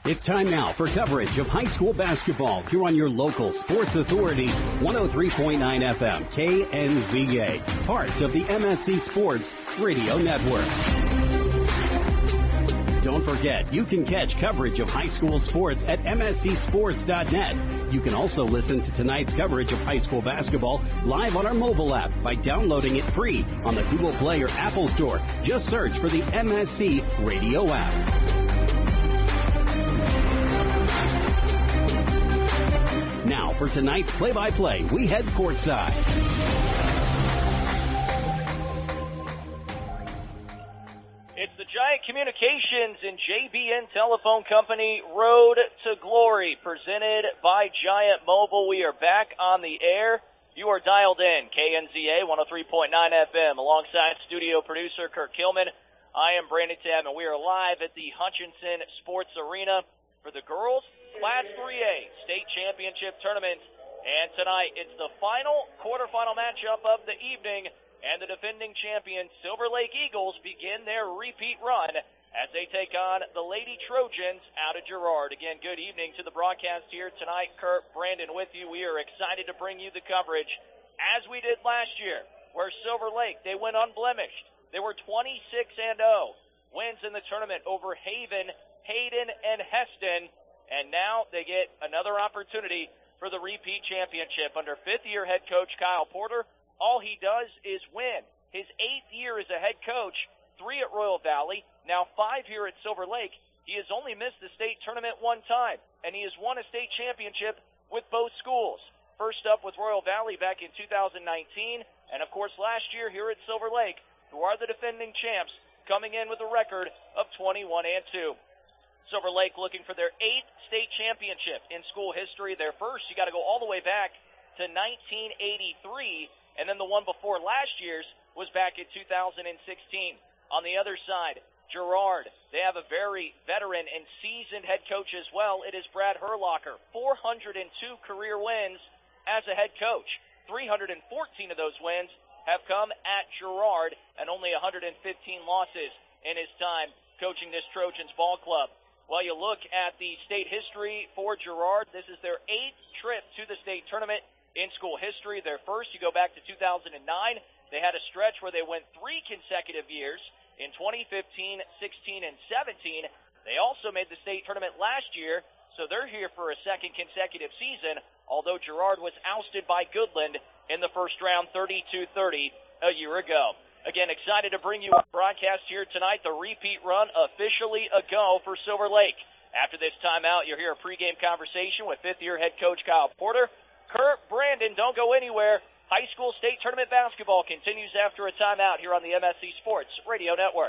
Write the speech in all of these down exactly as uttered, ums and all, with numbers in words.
It's time now for coverage of high school basketball here on your local sports authority, one oh three point nine F M, K N Z A, part of the M S C Sports Radio Network. Don't forget, you can catch coverage of high school sports at M S C sports dot net. You can also listen to tonight's coverage of high school basketball live on our mobile app by downloading it free on the Google Play or Apple Store. Just search for the M S C Radio app. Now for tonight's play-by-play, we head courtside. It's the Giant Communications and J B N Telephone Company Road to Glory, presented by Giant Mobile. We are back on the air. You are dialed in, K N Z A one oh three point nine F M, alongside studio producer Kurt Kilman. I am Brandon Tabb, and we are live at the Hutchinson Sports Arena for the girls' Class three A State Championship Tournament. And tonight, it's the final quarterfinal matchup of the evening, and the defending champions, Silver Lake Eagles, begin their repeat run as they take on the Lady Trojans out of Girard. Again, good evening to the broadcast here tonight. Kurt, Brandon with you. We are excited to bring you the coverage, as we did last year, where Silver Lake, they went unblemished. They were twenty-six and oh, wins in the tournament over Haven, Hayden, and Heston. And now they get another opportunity for the repeat championship under fifth-year head coach Kyle Porter. All he does is win. His eighth year as a head coach, three at Royal Valley, now five here at Silver Lake. He has only missed the state tournament one time, and he has won a state championship with both schools. First up with Royal Valley back in two thousand nineteen, and of course last year here at Silver Lake, who are the defending champs, coming in with a record of twenty-one and two. Silver Lake looking for their eighth state championship in school history. Their first, you got to go all the way back to nineteen eighty-three, and then the one before last year's was back in two thousand sixteen. On the other side, Girard, they have a very veteran and seasoned head coach as well. It is Brad Herlocker, four hundred two career wins as a head coach. three hundred fourteen of those wins have come at Girard, and only one hundred fifteen losses in his time coaching this Trojans ball club. Well, you look at the state history for Girard. This is their eighth trip to the state tournament in school history. Their first, you go back to two thousand nine. They had a stretch where they went three consecutive years in twenty fifteen, sixteen, and seventeen. They also made the state tournament last year, so they're here for a second consecutive season, although Girard was ousted by Goodland in the first round thirty-two thirty a year ago. Again, excited to bring you a broadcast here tonight. The repeat run officially a go for Silver Lake. After this timeout, you'll hear a pregame conversation with fifth-year head coach Kyle Porter. Kurt, Brandon, don't go anywhere. High school state tournament basketball continues after a timeout here on the M S C Sports Radio Network.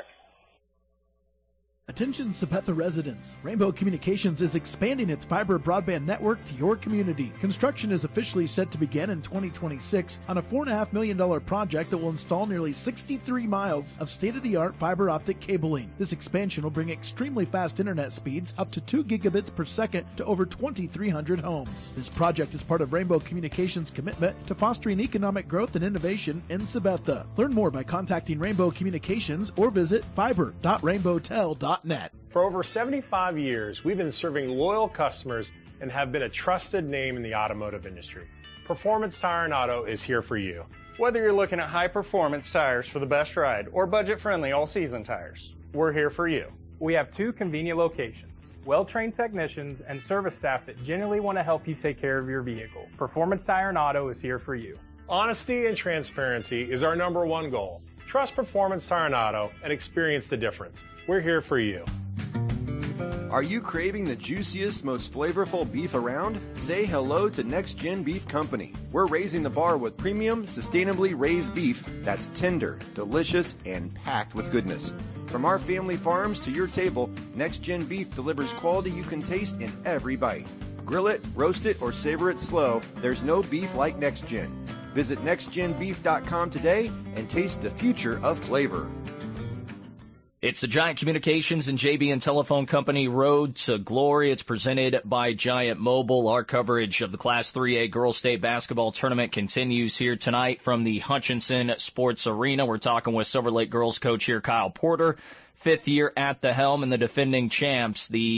Attention Sapetha residents. Rainbow Communications is expanding its fiber broadband network to your community. Construction is officially set to begin in twenty twenty-six on a four point five million dollars project that will install nearly sixty-three miles of state-of-the-art fiber optic cabling. This expansion will bring extremely fast internet speeds up to two gigabits per second to over twenty-three hundred homes. This project is part of Rainbow Communications' commitment to fostering economic growth and innovation in Sabetha. Learn more by contacting Rainbow Communications or visit fiber dot rainbow tel dot net. For over seventy-five years, we've been serving loyal customers and have been a trusted name in the automotive industry. Performance Tire and Auto is here for you. Whether you're looking at high-performance tires for the best ride or budget-friendly all-season tires, we're here for you. We have two convenient locations, well-trained technicians, and service staff that genuinely want to help you take care of your vehicle. Performance Tire and Auto is here for you. Honesty and transparency is our number one goal. Trust Performance Tire and Auto and experience the difference. We're here for you. Are you craving the juiciest, most flavorful beef around? Say hello to Next Gen Beef Company. We're raising the bar with premium, sustainably raised beef that's tender, delicious, and packed with goodness. From our family farms to your table, Next Gen Beef delivers quality you can taste in every bite. Grill it, roast it, or savor it slow, there's no beef like Next Gen. Visit next gen beef dot com today and taste the future of flavor. It's the Giant Communications and J B N Telephone Company Road to Glory. It's presented by Giant Mobile. Our coverage of the Class three A Girls State Basketball Tournament continues here tonight from the Hutchinson Sports Arena. We're talking with Silver Lake girls coach here, Kyle Porter, fifth year at the helm, and the defending champs, the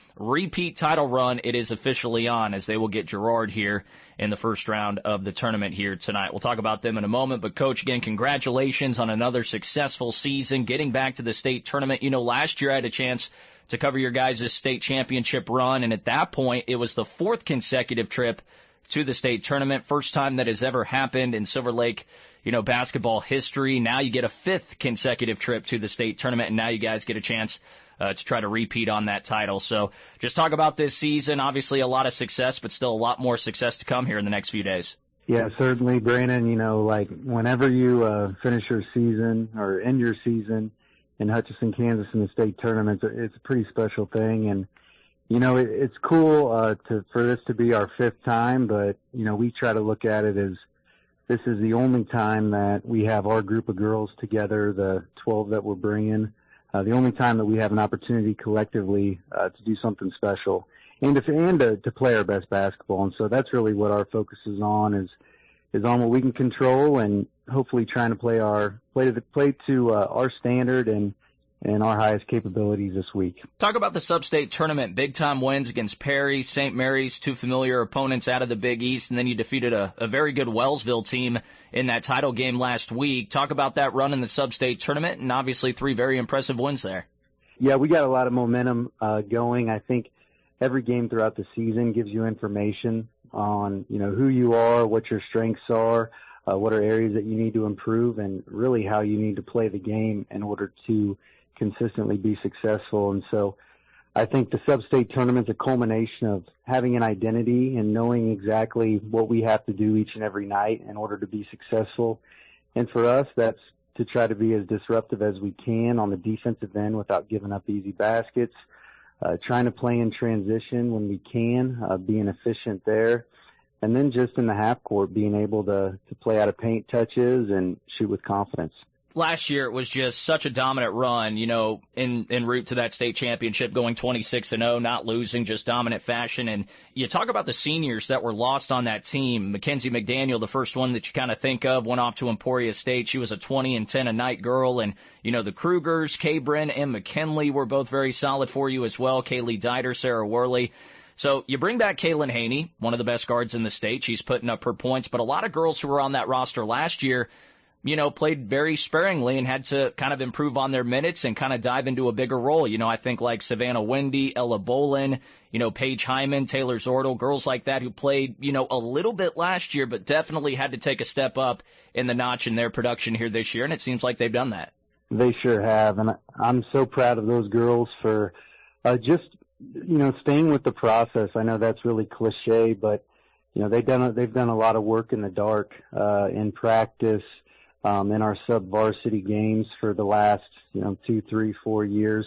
repeat title run, it is officially on, as they will get Girard here in the first round of the tournament here tonight. We'll talk about them in a moment, but Coach, again, congratulations on another successful season, getting back to the state tournament. You know, last year I had a chance to cover your guys' state championship run, and at that point it was the fourth consecutive trip to the state tournament, first time that has ever happened in Silver Lake, you know, basketball history. Now you get a fifth consecutive trip to the state tournament, and now you guys get a chance Uh, to try to repeat on that title. So just talk about this season. Obviously a lot of success, but still a lot more success to come here in the next few days. Yeah, certainly, Brandon. You know, like whenever you uh, finish your season or end your season in Hutchinson, Kansas in the state tournament, it's a pretty special thing. And, you know, it, it's cool uh, to for this to be our fifth time, but, you know, we try to look at it as this is the only time that we have our group of girls together, the twelve that we're bringing. Uh, the only time that we have an opportunity collectively uh, to do something special and to, and to, to play our best basketball. And so that's really what our focus is on is, is on what we can control and hopefully trying to play our, play to the, play to uh, our standard and, and our highest capabilities this week. Talk about the sub-state tournament, big-time wins against Perry, Saint Mary's, two familiar opponents out of the Big East, and then you defeated a, a very good Wellsville team in that title game last week. Talk about that run in the sub-state tournament, and obviously three very impressive wins there. Yeah, we got a lot of momentum uh, going. I think every game throughout the season gives you information on, you know, who you are, what your strengths are, uh, what are areas that you need to improve, and really how you need to play the game in order to consistently be successful. And so I think the sub-state tournament's a culmination of having an identity and knowing exactly what we have to do each and every night in order to be successful. And for us, that's to try to be as disruptive as we can on the defensive end without giving up easy baskets, uh, trying to play in transition when we can, uh, being efficient there, and then just in the half court being able to, to play out of paint touches and shoot with confidence. Last year it was just such a dominant run, you know, in, en route to that state championship, going twenty-six and oh, not losing, just dominant fashion. And you talk about the seniors that were lost on that team. Mackenzie McDaniel, the first one that you kind of think of, went off to Emporia State. She was a twenty and ten a night girl. And, you know, the Krugers, Kay-Bren and McKinley were both very solid for you as well. Kaylee Dieter, Sarah Worley. So you bring back Kaylin Haney, one of the best guards in the state. She's putting up her points. But a lot of girls who were on that roster last year, you know, played very sparingly and had to kind of improve on their minutes and kind of dive into a bigger role. You know, I think like Savannah Wendy, Ella Bolin, you know, Paige Hyman, Taylor Zordel, girls like that who played, you know, a little bit last year, but definitely had to take a step up in the notch in their production here this year, and it seems like they've done that. They sure have, and I'm so proud of those girls for uh, just, you know, staying with the process. I know that's really cliche, but, you know, they've done a, they've done a lot of work in the dark uh, in practice, Um, in our sub-varsity games for the last, you know, two, three, four years.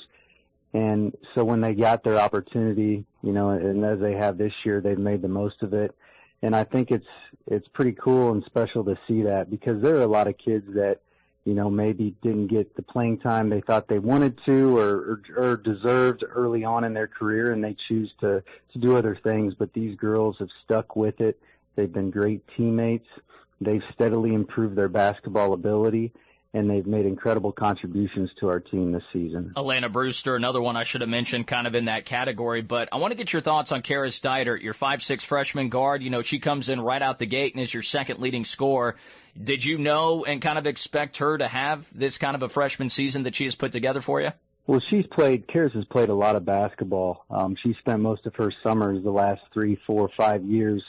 And so when they got their opportunity, you know, and as they have this year, they've made the most of it. And I think it's it's pretty cool and special to see that because there are a lot of kids that, you know, maybe didn't get the playing time they thought they wanted to or, or, or deserved early on in their career, and they choose to, to do other things. But these girls have stuck with it. They've been great teammates. They've steadily improved their basketball ability, and they've made incredible contributions to our team this season. Alana Brewster, another one I should have mentioned kind of in that category, but I want to get your thoughts on Karis Dieter, your five six freshman guard. You know, she comes in right out the gate and is your second leading scorer. Did you know and kind of expect her to have this kind of a freshman season that she has put together for you? Well, she's played, Karis has played a lot of basketball. Um, she spent most of her summers the last three, four, five years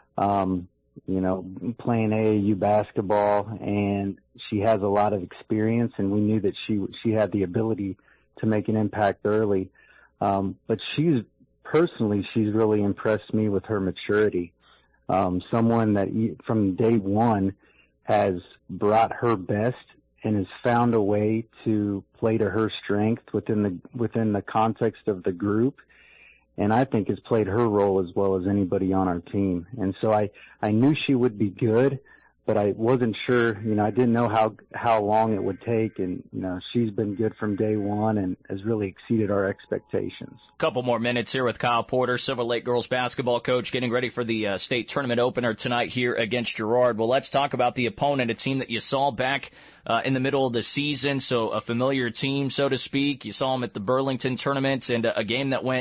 um, you know, playing A A U basketball, and she has a lot of experience, and we knew that she she had the ability to make an impact early. Um, but she's personally, she's really impressed me with her maturity. Um, someone that from day one has brought her best and has found a way to play to her strength within the within the context of the group. And I think has played her role as well as anybody on our team. And so I, I knew she would be good, but I wasn't sure, you know, I didn't know how, how long it would take. And, you know, she's been good from day one and has really exceeded our expectations. Couple more minutes here with Kyle Porter, Silver Lake girls basketball coach, getting ready for the uh, state tournament opener tonight here against Girard. Well, let's talk about the opponent, a team that you saw back uh, in the middle of the season, so a familiar team, so to speak. You saw them at the Burlington tournament and a, a game that went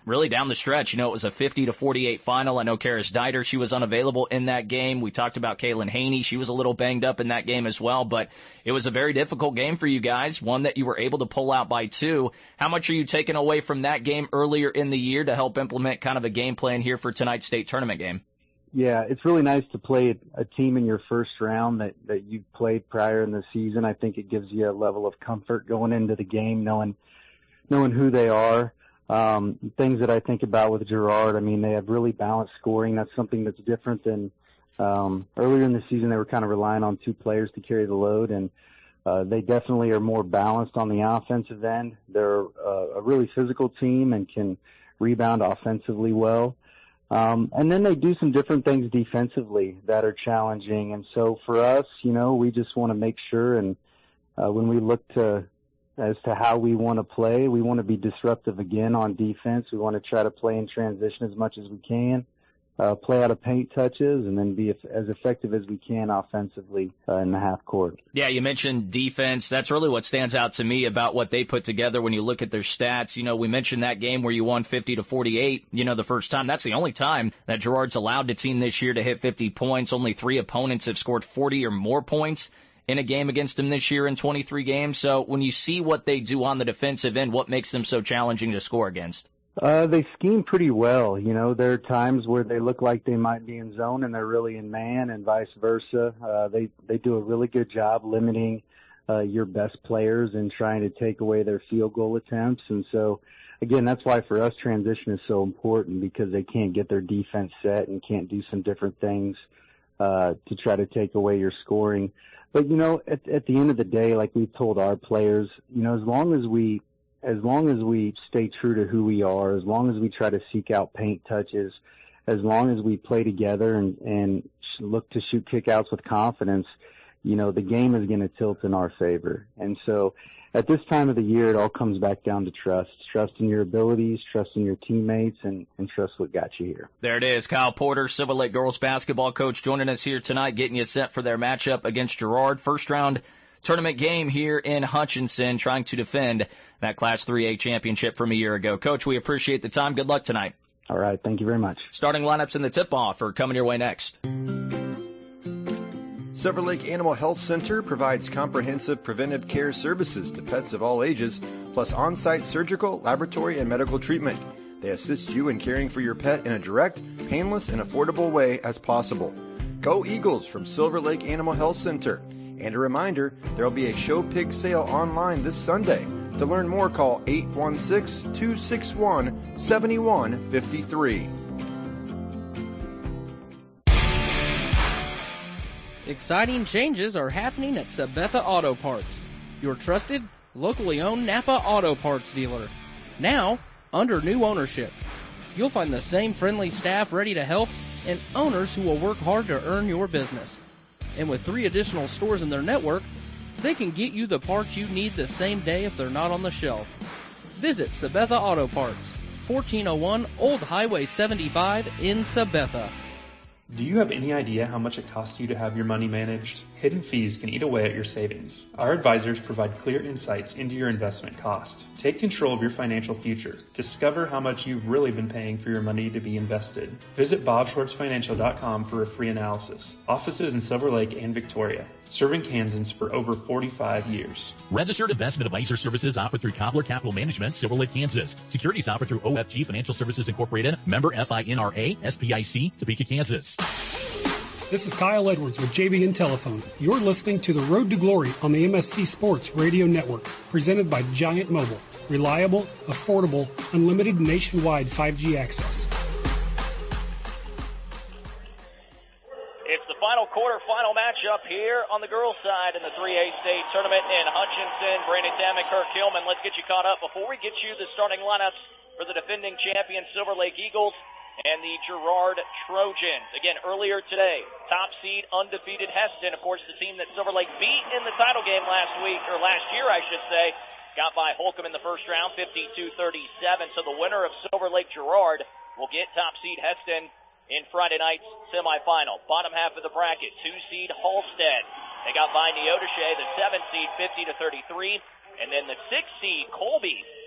really down the stretch. You know, it was a fifty to forty-eight final. I know Karis Dieter, she was unavailable in that game. We talked about Kaylin Haney. She was a little banged up in that game as well, but it was a very difficult game for you guys, one that you were able to pull out by two. How much are you taking away from that game earlier in the year to help implement kind of a game plan here for tonight's state tournament game? Yeah, it's really nice to play a team in your first round that, that you played prior in the season. I think it gives you a level of comfort going into the game, knowing knowing who they are. Um, things that I think about with Girard, I mean, they have really balanced scoring. That's something that's different than um, earlier in the season. They were kind of relying on two players to carry the load, and uh, they definitely are more balanced on the offensive end. They're uh, a really physical team and can rebound offensively well. Um, and then they do some different things defensively that are challenging. And so for us, you know, we just want to make sure, and uh, when we look to as to how we want to play, we want to be disruptive again on defense. We want to try to play in transition as much as we can, uh, play out of paint touches, and then be as effective as we can offensively uh, in the half court. Yeah, you mentioned defense. That's really what stands out to me about what they put together when you look at their stats. You know, we mentioned that game where you won fifty to forty-eight, you know, the first time. That's the only time that Girard's allowed the team this year to hit fifty points. Only three opponents have scored forty or more points in a game against them this year in twenty-three games. So when you see what they do on the defensive end, what makes them so challenging to score against? Uh, they scheme pretty well. You know, there are times where they look like they might be in zone and they're really in man, and vice versa. Uh, they, they do a really good job limiting uh, your best players and trying to take away their field goal attempts. And so, again, that's why for us transition is so important, because they can't get their defense set and can't do some different things uh, to try to take away your scoring. But, you know, at, at the end of the day, like we've told our players, you know, as long as we as long as we stay true to who we are, as long as we try to seek out paint touches, as long as we play together and, and look to shoot kickouts with confidence, you know, the game is going to tilt in our favor. And so at this time of the year, it all comes back down to trust. Trust in your abilities, trust in your teammates, and, and trust what got you here. There it is. Kyle Porter, Silver Lake girls basketball coach, joining us here tonight, getting you set for their matchup against Girard. First round tournament game here in Hutchinson, trying to defend that Class three A championship from a year ago. Coach, we appreciate the time. Good luck tonight. All right. Thank you very much. Starting lineups in the tip-off are coming your way next. Silver Lake Animal Health Center provides comprehensive preventive care services to pets of all ages, plus on-site surgical, laboratory, and medical treatment. They assist you in caring for your pet in a direct, painless, and affordable way as possible. Go Eagles from Silver Lake Animal Health Center. And a reminder, there will be a show pig sale online this Sunday. To learn more, call eight one six, two six one, seven one five three. Exciting changes are happening at Sabetha Auto Parts, your trusted, locally owned Napa Auto Parts dealer. Now, under new ownership. You'll find the same friendly staff ready to help and owners who will work hard to earn your business. And with three additional stores in their network, they can get you the parts you need the same day if they're not on the shelf. Visit Sabetha Auto Parts, fourteen oh one Old Highway seventy-five in Sabetha. Do you have any idea how much it costs you to have your money managed? Hidden fees can eat away at your savings. Our advisors provide clear insights into your investment costs. Take control of your financial future. Discover how much you've really been paying for your money to be invested. Visit bob schwartz financial dot com for a free analysis. Offices in Silver Lake and Victoria. Serving Kansans for over forty-five years. Registered investment advisor services offered through Cobbler Capital Management, Silver Lake, Kansas. Securities offered through O F G Financial Services Incorporated, member FINRA, S P I C, Topeka, Kansas. This is Kyle Edwards with J B N Telephone. You're listening to The Road to Glory on the M S C Sports Radio Network, presented by Giant Mobile. Reliable, affordable, unlimited nationwide five G access. It's the final quarter, final matchup here on the girls' side in the three A state tournament in Hutchinson. Brandon Damick, Kirk Hillman, let's get you caught up before we get you the starting lineups for the defending champion Silver Lake Eagles and the Girard Trojans. Again, earlier today, top seed, undefeated Heston, of course, the team that Silver Lake beat in the title game last week, or last year, I should say, got by Holcomb in the first round, fifty-two thirty-seven. So the winner of Silver Lake Girard will get top seed Heston in Friday night's semifinal. Bottom half of the bracket, two seed Halstead. They got by Neodesha, the seven seed, fifty to thirty-three. And then the six seed Colby getting it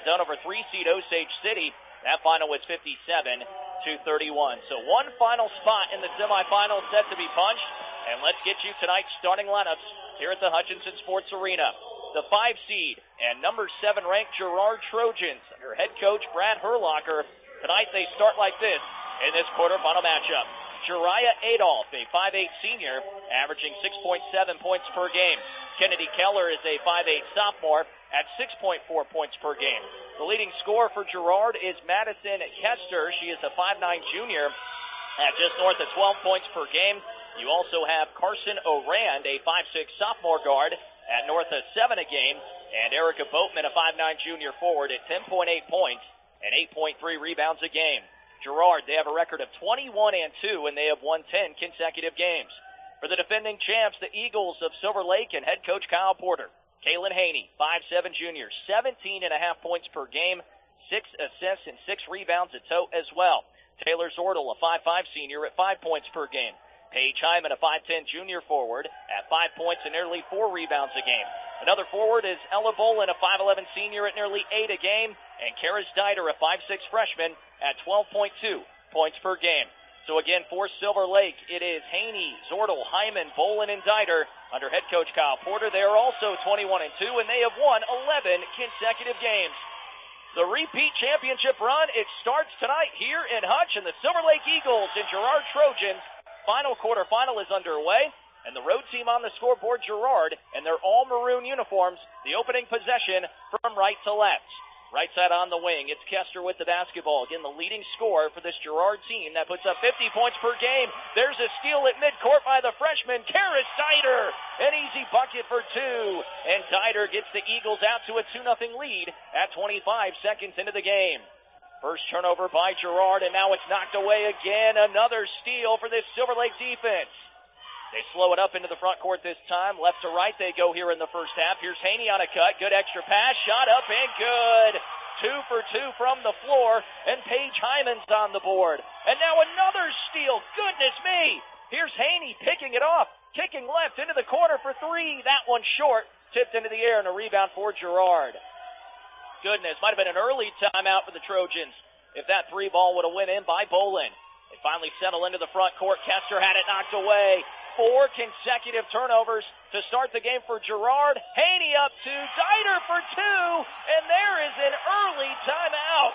done over three seed Osage City. That final was fifty-seven to thirty-one. So one final spot in the semifinals set to be punched. And let's get you tonight's starting lineups here at the Hutchinson Sports Arena. The five seed and number seven ranked Girard Trojans under head coach Brad Herlocker. Tonight they start like this in this quarterfinal matchup. Jariah Adolph, a five eight senior, averaging six point seven points per game. Kennedy Keller is a five eight sophomore at six point four points per game. The leading scorer for Girard is Madison Kester. She is a five nine junior at just north of twelve points per game. You also have Carson Orand, a five six sophomore guard at north of seven a game, and Erica Boatman, a five nine junior forward at ten point eight points and eight point three rebounds a game. Girard, they have a record of twenty-one and two, and they have won ten consecutive games. For the defending champs, the Eagles of Silver Lake and head coach Kyle Porter. Kaylin Haney, five seven junior, seventeen and a half points per game, six assists and six rebounds a tote as well. Taylor Zordel, a five five senior at five points per game. Paige Hyman, a five ten junior forward at five points and nearly four rebounds a game. Another forward is Ella Bolin, a five eleven senior at nearly eight a game, and Karis Dieter, a five six freshman at twelve point two points per game. So again, for Silver Lake, it is Haney, Zordel, Hyman, Bolin, and Dieter under head coach Kyle Porter. They are also twenty-one and two, and they have won eleven consecutive games. The repeat championship run, it starts tonight here in Hutch, and the Silver Lake Eagles and Girard Trojans. Final quarterfinal is underway, and the road team on the scoreboard, Girard, and their all-maroon uniforms, the opening possession from right to left. Right side on the wing, it's Kester with the basketball. Again, the leading scorer for this Girard team that puts up fifty points per game. There's a steal at midcourt by the freshman, Karis Dieter. An easy bucket for two, and Dieter gets the Eagles out to a two nothing lead at twenty-five seconds into the game. First turnover by Girard, and now it's knocked away again. Another steal for this Silver Lake defense. They slow it up into the front court this time. Left to right they go here in the first half. Here's Haney on a cut. Good extra pass. Shot up and good. Two for two from the floor, and Paige Hyman's on the board. And now another steal. Goodness me. Here's Haney picking it off. Kicking left into the corner for three. That one short. Tipped into the air, and a rebound for Girard. Goodness, might have been an early timeout for the Trojans if that three ball would have went in by Bolin. They finally settle into the front court. Kester had it knocked away. Four consecutive turnovers to start the game for Girard. Haney up to Dieter for two, and there is an early timeout.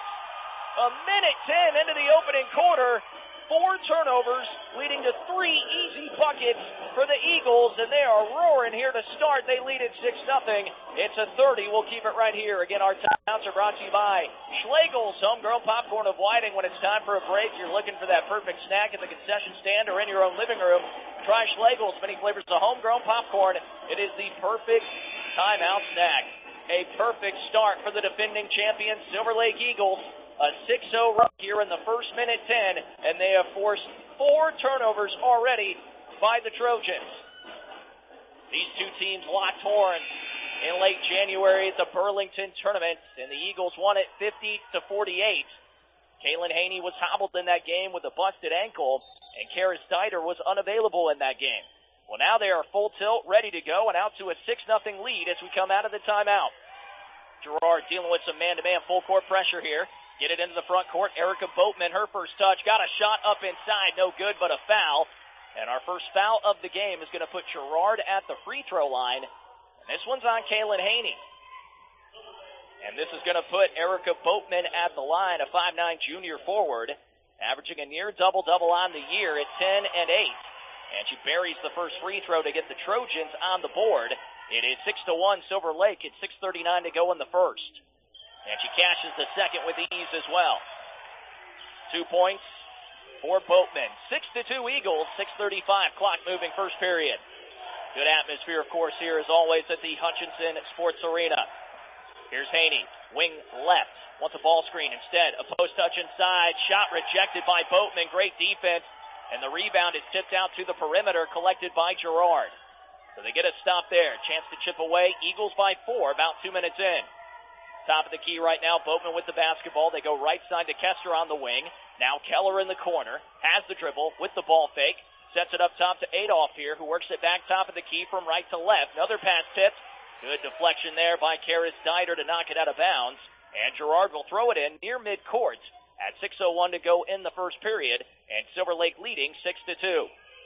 A minute ten into the opening quarter. Four turnovers leading to three easy buckets for the Eagles, and they are roaring here to start. They lead at six nothing. It's a thirty. We'll keep it right here. Again, our timeouts are brought to you by Schlegel's Homegrown Popcorn of Whiting. When it's time for a break, you're looking for that perfect snack at the concession stand or in your own living room. Try Schlegel's many flavors of homegrown popcorn. It is the perfect timeout snack. A perfect start for the defending champions, Silver Lake Eagles. A six oh run here in the first minute ten, and they have forced four turnovers already by the Trojans. These two teams locked horns in late January at the Burlington tournament, and the Eagles won it fifty to forty-eight. Kaylin Haney was hobbled in that game with a busted ankle, and Karis Dieter was unavailable in that game. Well, now they are full tilt, ready to go, and out to a six nothing lead as we come out of the timeout. Girard dealing with some man-to-man full-court pressure here. Get it into the front court. Erica Boatman, her first touch. Got a shot up inside. No good, but a foul. And our first foul of the game is going to put Girard at the free throw line. And this one's on Kaylin Haney. And this is going to put Erica Boatman at the line, a five nine junior forward, averaging a near double-double on the year at ten and eight. And she buries the first free throw to get the Trojans on the board. It is six to one Silver Lake at six thirty-nine to go in the first. And she cashes the second with ease as well. Two points for Boatman. Six to two Eagles, six thirty-five, clock moving first period. Good atmosphere, of course, here as always at the Hutchinson Sports Arena. Here's Haney, wing left, wants a ball screen instead. A post touch inside, shot rejected by Boatman, great defense. And the rebound is tipped out to the perimeter, collected by Girard. So they get a stop there, chance to chip away. Eagles by four, about two minutes in. Top of the key right now, Boatman with the basketball. They go right side to Kester on the wing. Now Keller in the corner, has the dribble with the ball fake. Sets it up top to Adolph here, who works it back top of the key from right to left. Another pass tipped. Good deflection there by Karis Dieter to knock it out of bounds. And Girard will throw it in near midcourt at six oh one to go in the first period, and Silver Lake leading six to two.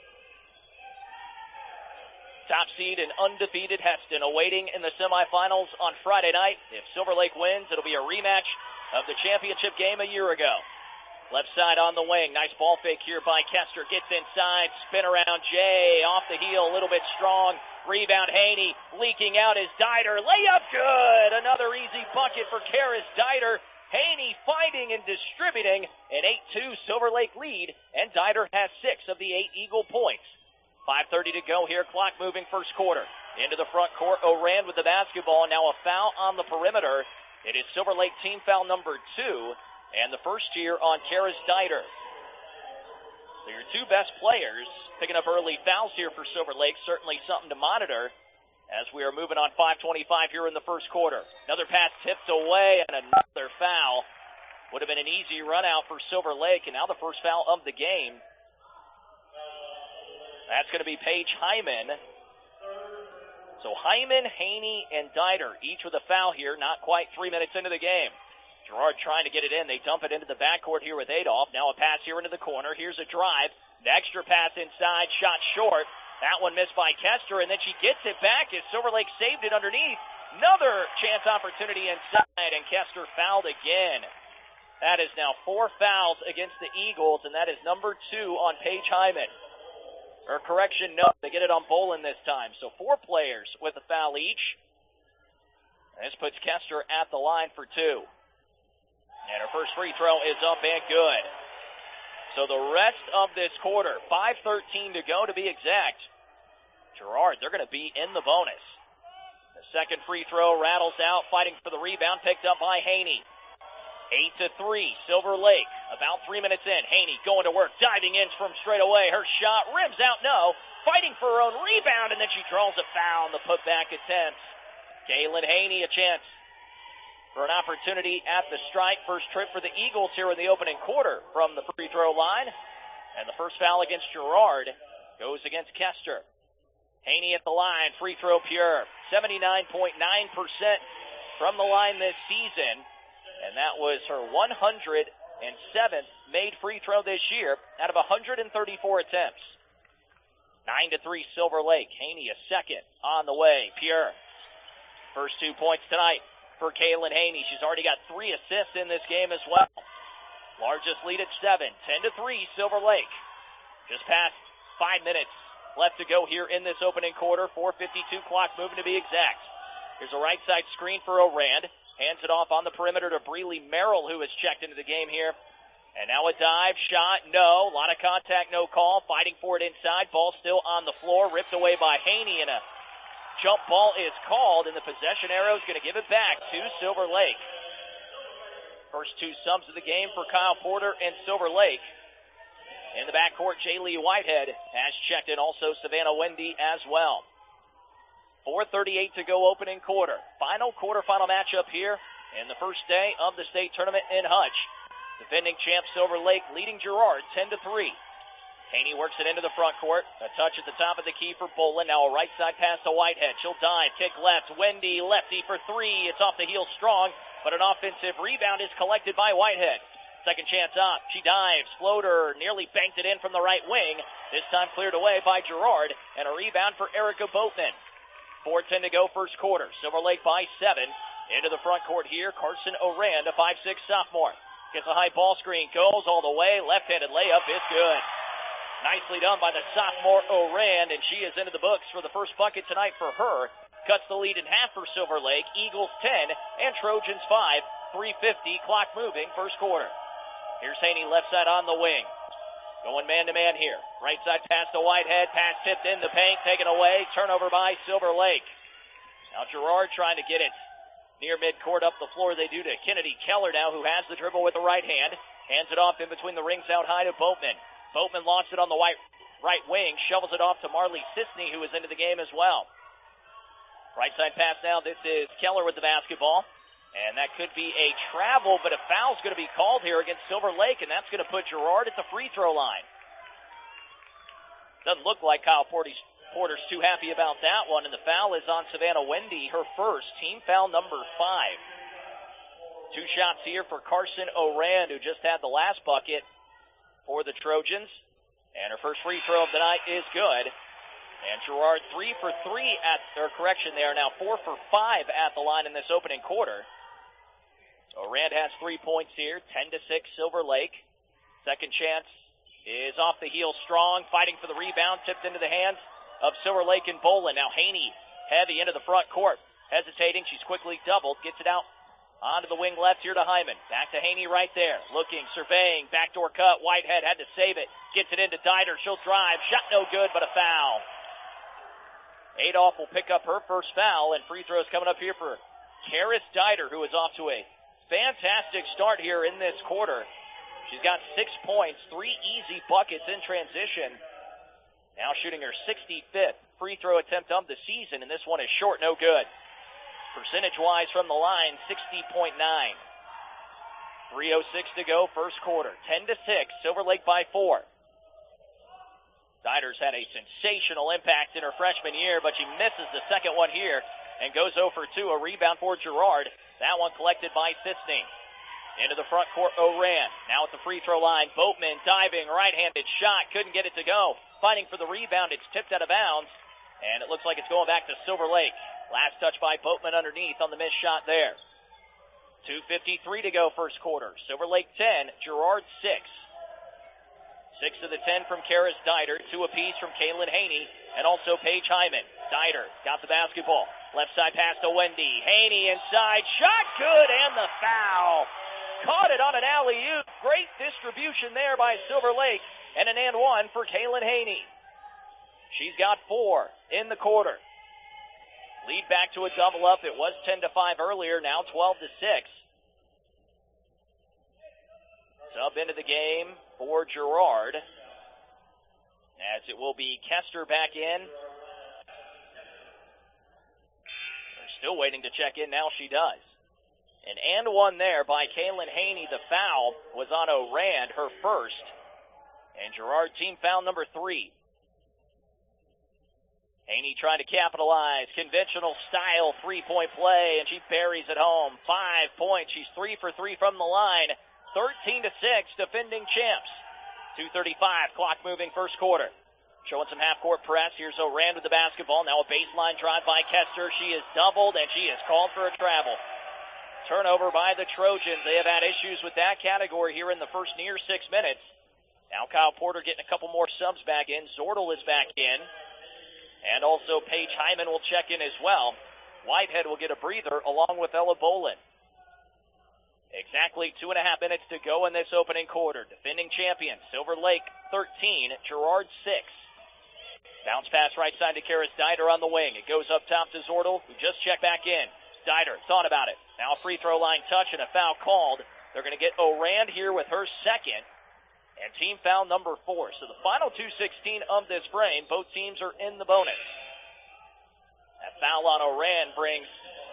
Top seed and undefeated Hesston awaiting in the semifinals on Friday night. If Silver Lake wins, it'll be a rematch of the championship game a year ago. Left side on the wing. Nice ball fake here by Kester. Gets inside. Spin around Jay. Off the heel. A little bit strong. Rebound Haney. Leaking out is Dieter. Layup good. Another easy bucket for Karis Dieter. Haney fighting and distributing. An eight two Silver Lake lead. And Dieter has six of the eight Eagle points. five thirty to go here. Clock moving first quarter. Into the front court. Oran with the basketball. Now a foul on the perimeter. It is Silver Lake team foul number two. And the first here on Karis Dieter. So your two best players picking up early fouls here for Silver Lake. Certainly something to monitor as we are moving on five twenty-five here in the first quarter. Another pass tipped away and another foul. Would have been an easy run out for Silver Lake. And now the first foul of the game. That's going to be Paige Hyman. So Hyman, Haney, and Dieter each with a foul here. Not quite three minutes into the game. Girard trying to get it in. They dump it into the backcourt here with Adolph. Now a pass here into the corner. Here's a drive. The extra pass inside. Shot short. That one missed by Kester, and then she gets it back as Silver Lake saved it underneath. Another chance opportunity inside, and Kester fouled again. That is now four fouls against the Eagles, and that is number two on Paige Hyman. Or correction, no, they get it on Bolin this time. So four players with a foul each. And this puts Kester at the line for two. And her first free throw is up and good. So the rest of this quarter, five thirteen to go to be exact. Girard, they're going to be in the bonus. The second free throw rattles out, fighting for the rebound, picked up by Haney. Eight to three, Silver Lake. About three minutes in, Haney going to work, diving in from straight away. Her shot rims out, no. Fighting for her own rebound, and then she draws a foul on the putback attempt. Kaylin Haney a chance for an opportunity at the strike. First trip for the Eagles here in the opening quarter from the free throw line. And the first foul against Girard goes against Kester. Haney at the line, free throw pure. seventy-nine point nine percent from the line this season. And that was her one hundred seventh made free throw this year out of one hundred thirty-four attempts. nine to three Silver Lake. Haney a second on the way. Pure. First two points tonight for Kaylin Haney. She's already got three assists in this game as well. Largest lead at seven. ten to three, Silver Lake. Just past five minutes left to go here in this opening quarter. four fifty-two clock moving to be exact. Here's a right side screen for Orand. Hands it off on the perimeter to Breely Merrill, who has checked into the game here. And now a dive shot. No. A lot of contact, no call. Fighting for it inside. Ball still on the floor. Ripped away by Haney, and a jump ball is called, and the possession arrow is going to give it back to Silver Lake. First two subs of the game for Kyle Porter and Silver Lake. In the backcourt, Jaylee Whitehead has checked in, also Savannah Wendy as well. four thirty-eight to go opening quarter. Final quarterfinal matchup here in the first day of the state tournament in Hutch. Defending champ Silver Lake leading Girard ten to three. Haney works it into the front court. A touch at the top of the key for Bolin. Now a right side pass to Whitehead. She'll dive, kick left. Wendy, lefty for three. It's off the heel strong, but an offensive rebound is collected by Whitehead. Second chance up. She dives. Floater nearly banked it in from the right wing. This time cleared away by Girard. And a rebound for Erica Boatman. four ten to go first quarter. Silver Lake by seven. Into the front court here. Carson Orand, a five six sophomore. Gets a high ball screen. Goes all the way. Left-handed layup is good. Nicely done by the sophomore Orand, and she is into the books for the first bucket tonight for her. Cuts the lead in half for Silver Lake. Eagles ten and Trojans five. three fifty, clock moving, first quarter. Here's Haney left side on the wing. Going man-to-man here. Right side pass to Whitehead. Pass tipped in the paint, taken away. Turnover by Silver Lake. Now Girard trying to get it near midcourt up the floor. They do to Kennedy Keller now, who has the dribble with the right hand. Hands it off in between the rings out high to Boatman. Boatman lost it on the white, right wing. Shovels it off to Marley Sisney, who is into the game as well. Right side pass now. This is Keller with the basketball. And that could be a travel, but a foul's going to be called here against Silver Lake, and that's going to put Girard at the free throw line. Doesn't look like Kyle Porter's, Porter's too happy about that one, and the foul is on Savannah Wendy, her first, team foul number five. Two shots here for Carson Orand, who just had the last bucket for the Trojans. And her first free throw of the night is good. And Girard three for three at, or correction, they are now four for five at the line in this opening quarter. Orand has three points here, ten to six Silver Lake. Second chance is off the heel strong, fighting for the rebound, tipped into the hands of Silver Lake and Bolin. Now Haney heavy into the front court, hesitating, she's quickly doubled, gets it out onto the wing left here to Hyman. Back to Haney right there. Looking, surveying, backdoor cut. Whitehead had to save it. Gets it into Dieter. She'll drive. Shot no good, but a foul. Adolph will pick up her first foul, and free throws coming up here for Karis Dieter, who is off to a fantastic start here in this quarter. She's got six points, three easy buckets in transition. Now shooting her sixty-fifth free throw attempt of the season, and this one is short, no good. Percentage-wise from the line, sixty point nine. three oh six to go, first quarter. ten to six, Silver Lake by four. Dieter's had a sensational impact in her freshman year, but she misses the second one here and goes zero for two. A rebound for Girard. That one collected by Sisting. Into the front court, Oran. Now at the free throw line, Boatman diving, right-handed shot. Couldn't get it to go. Fighting for the rebound. It's tipped out of bounds, and it looks like it's going back to Silver Lake. Last touch by Boatman underneath on the missed shot there. two fifty-three to go first quarter. Silver Lake ten, Girard six. Six of the ten from Karis Dieter, two apiece from Kaylin Haney, and also Paige Hyman. Dieter got the basketball. Left side pass to Wendy. Haney inside, shot good, and the foul. Caught it on an alley-oop. Great distribution there by Silver Lake, and an and one for Kaylin Haney. She's got four in the quarter. Lead back to a double up. It was ten to five earlier, now twelve to six. Sub into the game for Girard, as it will be Kester back in. They're still waiting to check in. Now she does. An and one there by Kaylin Haney. The foul was on Orand, her first. And Girard team foul number three. Haney trying to capitalize. Conventional style three-point play, and she buries it home. Five points. She's three for three from the line. thirteen to six, defending champs. two thirty-five, clock moving first quarter. Showing some half-court press. Here's Orand with the basketball. Now a baseline drive by Kester. She is doubled, and she is called for a travel. Turnover by the Trojans. They have had issues with that category here in the first near six minutes. Now Kyle Porter getting a couple more subs back in. Zordel is back in. And also Paige Hyman will check in as well. Whitehead will get a breather along with Ella Bolin. Exactly two and a half minutes to go in this opening quarter. Defending champions, Silver Lake thirteen, Girard six. Bounce pass right side to Karis Dieter on the wing. It goes up top to Zordel, who just checked back in. Dieter thought about it. Now a free throw line touch and a foul called. They're going to get Orand here with her second. And team foul number four. So the final two sixteen of this frame, both teams are in the bonus. That foul on Orand brings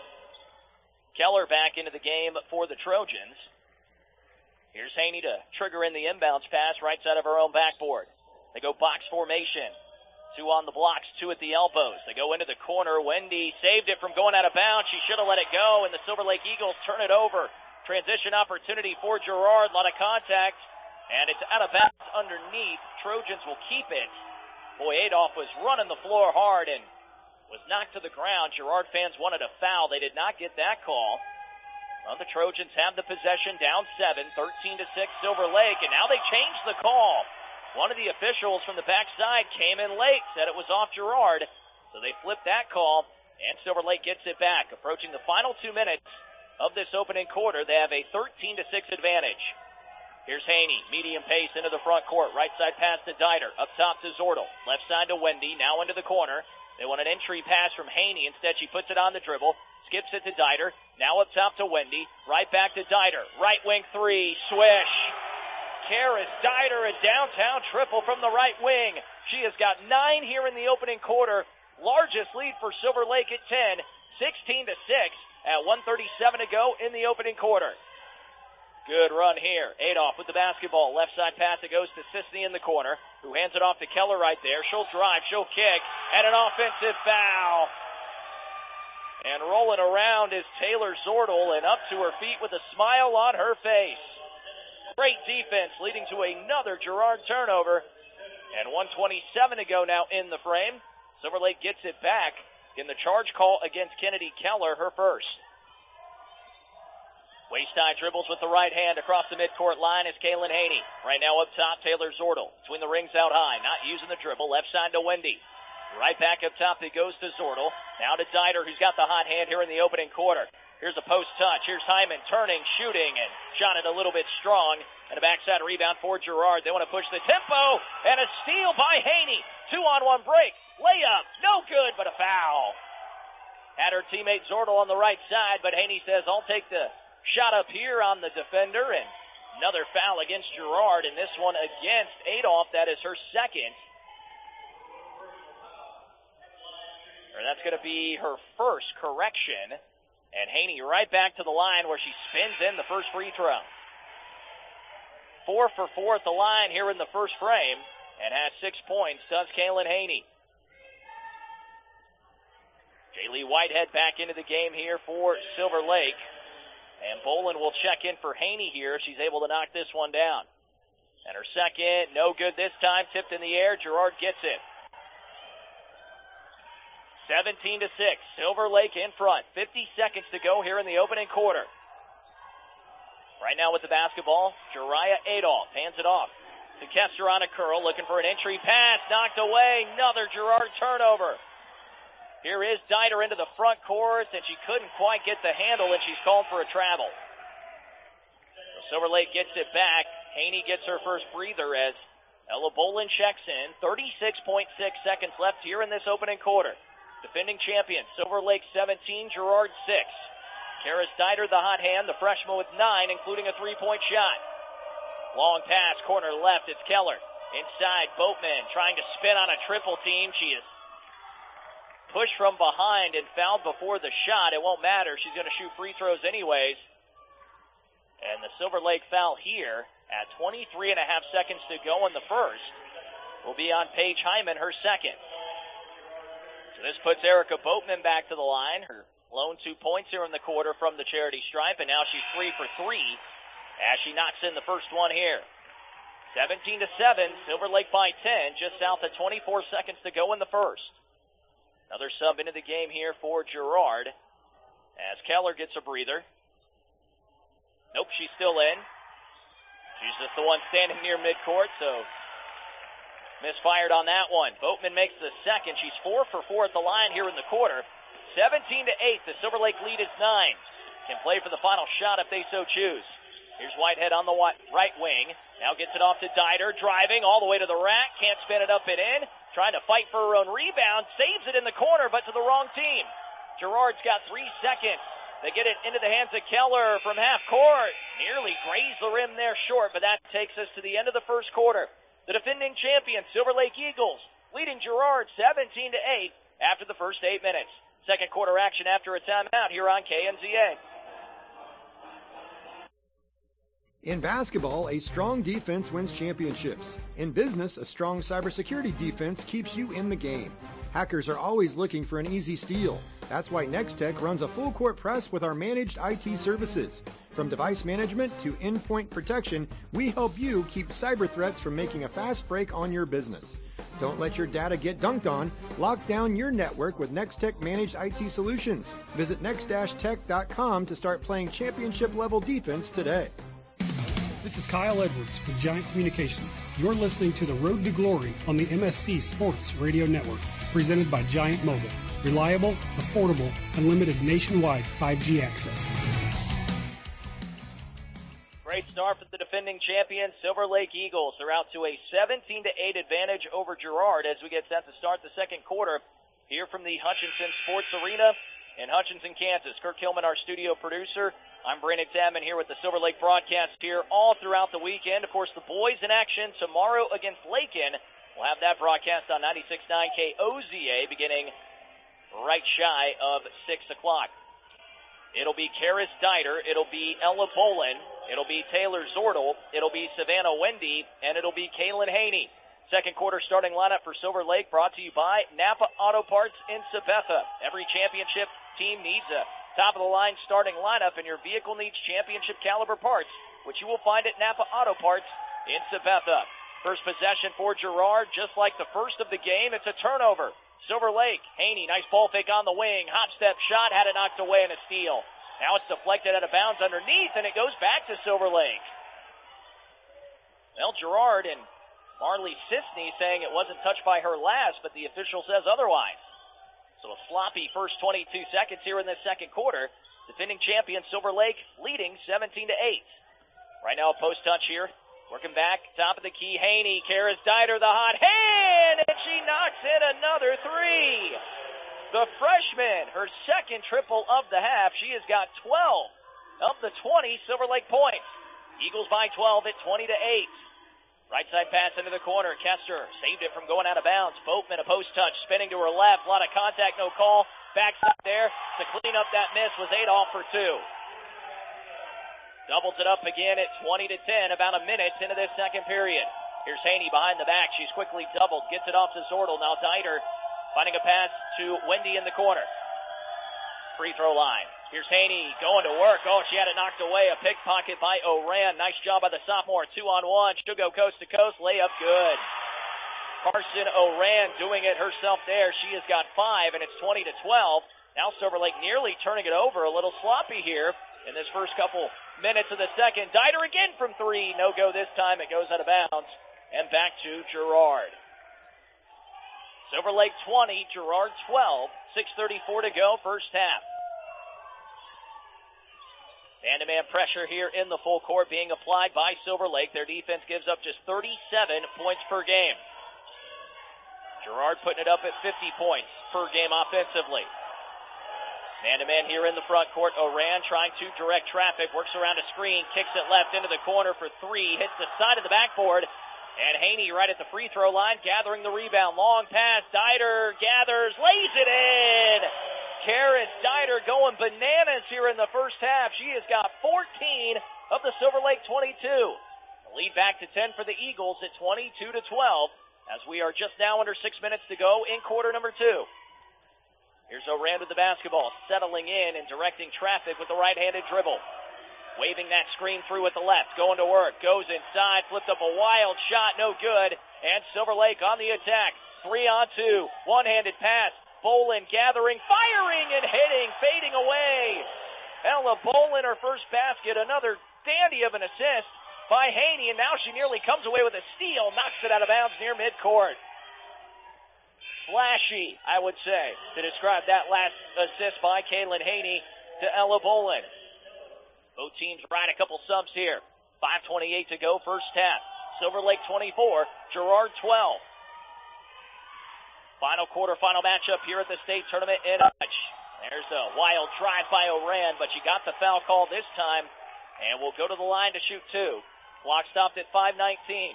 Keller back into the game for the Trojans. Here's Haney to trigger in the inbounds pass right side of her own backboard. They go box formation. Two on the blocks, two at the elbows. They go into the corner. Wendy saved it from going out of bounds. She should have let it go, and the Silver Lake Eagles turn it over. Transition opportunity for Girard. A lot of contact. And it's out of bounds underneath. Trojans will keep it. Boy, Adolph was running the floor hard and was knocked to the ground. Girard fans wanted a foul. They did not get that call. Well, the Trojans have the possession, down seven, thirteen to six Silver Lake, and now they changed the call. One of the officials from the backside came in late, said it was off Girard, so they flipped that call, and Silver Lake gets it back. Approaching the final two minutes of this opening quarter, they have a thirteen to six advantage. Here's Haney, medium pace into the front court. Right side pass to Dieter. Up top to Zordel. Left side to Wendy. Now into the corner. They want an entry pass from Haney. Instead, she puts it on the dribble. Skips it to Dieter. Now up top to Wendy. Right back to Dieter. Right wing three. Swish. Karis Dieter, a downtown triple from the right wing. She has got nine here in the opening quarter. Largest lead for Silver Lake at ten. sixteen to six at one thirty-seven to go in the opening quarter. Good run here. Adolph with the basketball. Left side pass. It goes to Sisney in the corner, who hands it off to Keller right there. She'll drive. She'll kick. And an offensive foul. And rolling around is Taylor Zordel, and up to her feet with a smile on her face. Great defense, leading to another Girard turnover. And one twenty-seven to go now in the frame. Silver Lake gets it back in the charge call against Kennedy Keller, her first. Wayside dribbles with the right hand across the midcourt line is Kaylin Haney. Right now up top, Taylor Zordel. Between the rings out high, not using the dribble. Left side to Wendy. Right back up top, it goes to Zordel. Now to Dieter, who's got the hot hand here in the opening quarter. Here's a post touch. Here's Hyman turning, shooting, and shot it a little bit strong. And a backside rebound for Girard. They want to push the tempo, and a steal by Haney. Two on one break. Layup, no good, but a foul. Had her teammate Zordel on the right side, but Haney says, I'll take the shot up here on the defender, and another foul against Girard, and this one against Adolph. That is her second. Or that's going to be her first correction. And Haney right back to the line where she spins in the first free throw. Four for four at the line here in the first frame, and has six points, does Kaylin Haney. Jaylee Whitehead back into the game here for Silver Lake. And Bolin will check in for Haney here if she's able to knock this one down. And her second, no good this time, tipped in the air. Girard gets it. seventeen to six, Silver Lake in front. fifty seconds to go here in the opening quarter. Right now with the basketball, Jariah Adolph hands it off to Kester on a curl, looking for an entry pass, knocked away. Another Girard turnover. Here is Dieter into the front court, and she couldn't quite get the handle, and she's called for a travel. So Silver Lake gets it back. Haney gets her first breather as Ella Bolin checks in. thirty-six point six seconds left here in this opening quarter. Defending champion, Silver Lake seventeen, Girard six. Karis Dieter, the hot hand, the freshman with nine, including a three-point shot. Long pass, corner left, it's Keller. Inside, Boatman trying to spin on a triple team. She is pushed from behind and fouled before the shot. It won't matter. She's going to shoot free throws anyways. And the Silver Lake foul here at twenty-three and a half seconds to go in the first will be on Paige Hyman, her second. So this puts Erica Boatman back to the line. Her lone two points here in the quarter from the charity stripe, and now she's three for three as she knocks in the first one here. seventeen to seven, Silver Lake by ten, just south of twenty-four seconds to go in the first. Another sub into the game here for Girard as Keller gets a breather. Nope, she's still in. She's just the one standing near midcourt, so misfired on that one. Boatman makes the second. She's four for four at the line here in the quarter. seventeen to eight, the Silver Lake lead is nine. Can play for the final shot if they so choose. Here's Whitehead on the right wing. Now gets it off to Dieter, driving all the way to the rack. Can't spin it up and in. Trying to fight for her own rebound. Saves it in the corner, but to the wrong team. Girard's got three seconds. They get it into the hands of Keller from half court. Nearly grazed the rim there short, but that takes us to the end of the first quarter. The defending champion, Silver Lake Eagles, leading Girard seventeen to eight after the first eight minutes. Second quarter action after a timeout here on K N Z A. In basketball, a strong defense wins championships. In business, a strong cybersecurity defense keeps you in the game. Hackers are always looking for an easy steal. That's why Nextech runs a full-court press with our managed I T services. From device management to endpoint protection, we help you keep cyber threats from making a fast break on your business. Don't let your data get dunked on. Lock down your network with Nextech Managed I T Solutions. Visit next dash tech dot com to start playing championship-level defense today. This is Kyle Edwards with Giant Communications. You're listening to The Road to Glory on the M S C Sports Radio Network, presented by Giant Mobile. Reliable, affordable, unlimited nationwide five G access. Great start for the defending champion, Silver Lake Eagles. They're out to a seventeen to eight advantage over Girard as we get set to start the second quarter here from the Hutchinson Sports Arena in Hutchinson, Kansas. Kirk Hillman, our studio producer. I'm Brandon Tamman here with the Silver Lake broadcast here all throughout the weekend. Of course, the boys in action tomorrow against Lakin. We'll have that broadcast on ninety-six point nine K O Z A beginning right shy of six o'clock. It'll be Karis Dieter. It'll be Ella Bolin. It'll be Taylor Zordel. It'll be Savannah Wendy. And it'll be Kaylin Haney. Second quarter starting lineup for Silver Lake brought to you by Napa Auto Parts in Sabetha. Every championship team needs a top-of-the-line starting lineup, and your vehicle needs championship-caliber parts, which you will find at Napa Auto Parts in Sabetha. First possession for Girard, just like the first of the game. It's a turnover. Silver Lake, Haney, nice ball fake on the wing. Hop step shot, had it knocked away and a steal. Now it's deflected out of bounds underneath, and it goes back to Silver Lake. Well, Girard and Marley Sisney saying it wasn't touched by her last, but the official says otherwise. So a sloppy first twenty-two seconds here in this second quarter. Defending champion Silver Lake leading seventeen to eight. Right now a post touch here. Working back, top of the key, Haney. Karis Dieter, the hot hand, and she knocks in another three. The freshman, her second triple of the half. She has got twelve of the twenty Silver Lake points. Eagles by twelve at twenty to eight. Right side pass into the corner. Kester saved it from going out of bounds. Boatman, a post touch, spinning to her left. A lot of contact, no call. Backside there to clean up that miss was Adolph for two. Doubles it up again at twenty to ten, about a minute into this second period. Here's Haney behind the back. She's quickly doubled. Gets it off to Zordel. Now Dieter finding a pass to Wendy in the corner. Free throw line. Here's Haney going to work. Oh, she had it knocked away. A pickpocket by Oran. Nice job by the sophomore. Two on one. She'll go coast to coast. Layup good. Carson Oran doing it herself there. She has got five, and it's twenty to twelve. Now Silver Lake nearly turning it over. A little sloppy here in this first couple minutes of the second. Dieter again from three. No go this time. It goes out of bounds. And back to Girard. Silver Lake twenty, Girard twelve. six thirty-four to go, first half. Man-to-man pressure here in the full court being applied by Silver Lake. Their defense gives up just thirty-seven points per game. Girard putting it up at fifty points per game offensively. Man-to-man here in the front court. Oran trying to direct traffic. Works around a screen. Kicks it left into the corner for three. Hits the side of the backboard. And Haney right at the free throw line gathering the rebound. Long pass. Dieter gathers. Lays it in. Karis Dieter going bananas here in the first half. She has got fourteen of the Silver Lake twenty-two. The lead back to ten for the Eagles at twenty-two to twelve as we are just now under six minutes to go in quarter number two. Here's Oran with the basketball, settling in and directing traffic with the right-handed dribble. Waving that screen through with the left, going to work, goes inside, flipped up a wild shot, no good, and Silver Lake on the attack. Three on two, one-handed pass. Bolin gathering, firing, and hitting, fading away. Ella Bolin, her first basket, another dandy of an assist by Haney, and now she nearly comes away with a steal, knocks it out of bounds near midcourt. Flashy, I would say, to describe that last assist by Kaylin Haney to Ella Bolin. Both teams ride a couple subs here. five twenty-eight to go, first half. Silver Lake twenty-four, Girard twelve. Final quarter, final matchup here at the state tournament in Hutch. There's a wild drive by Oran, but she got the foul call this time, and will go to the line to shoot two. Clock stopped at five nineteen.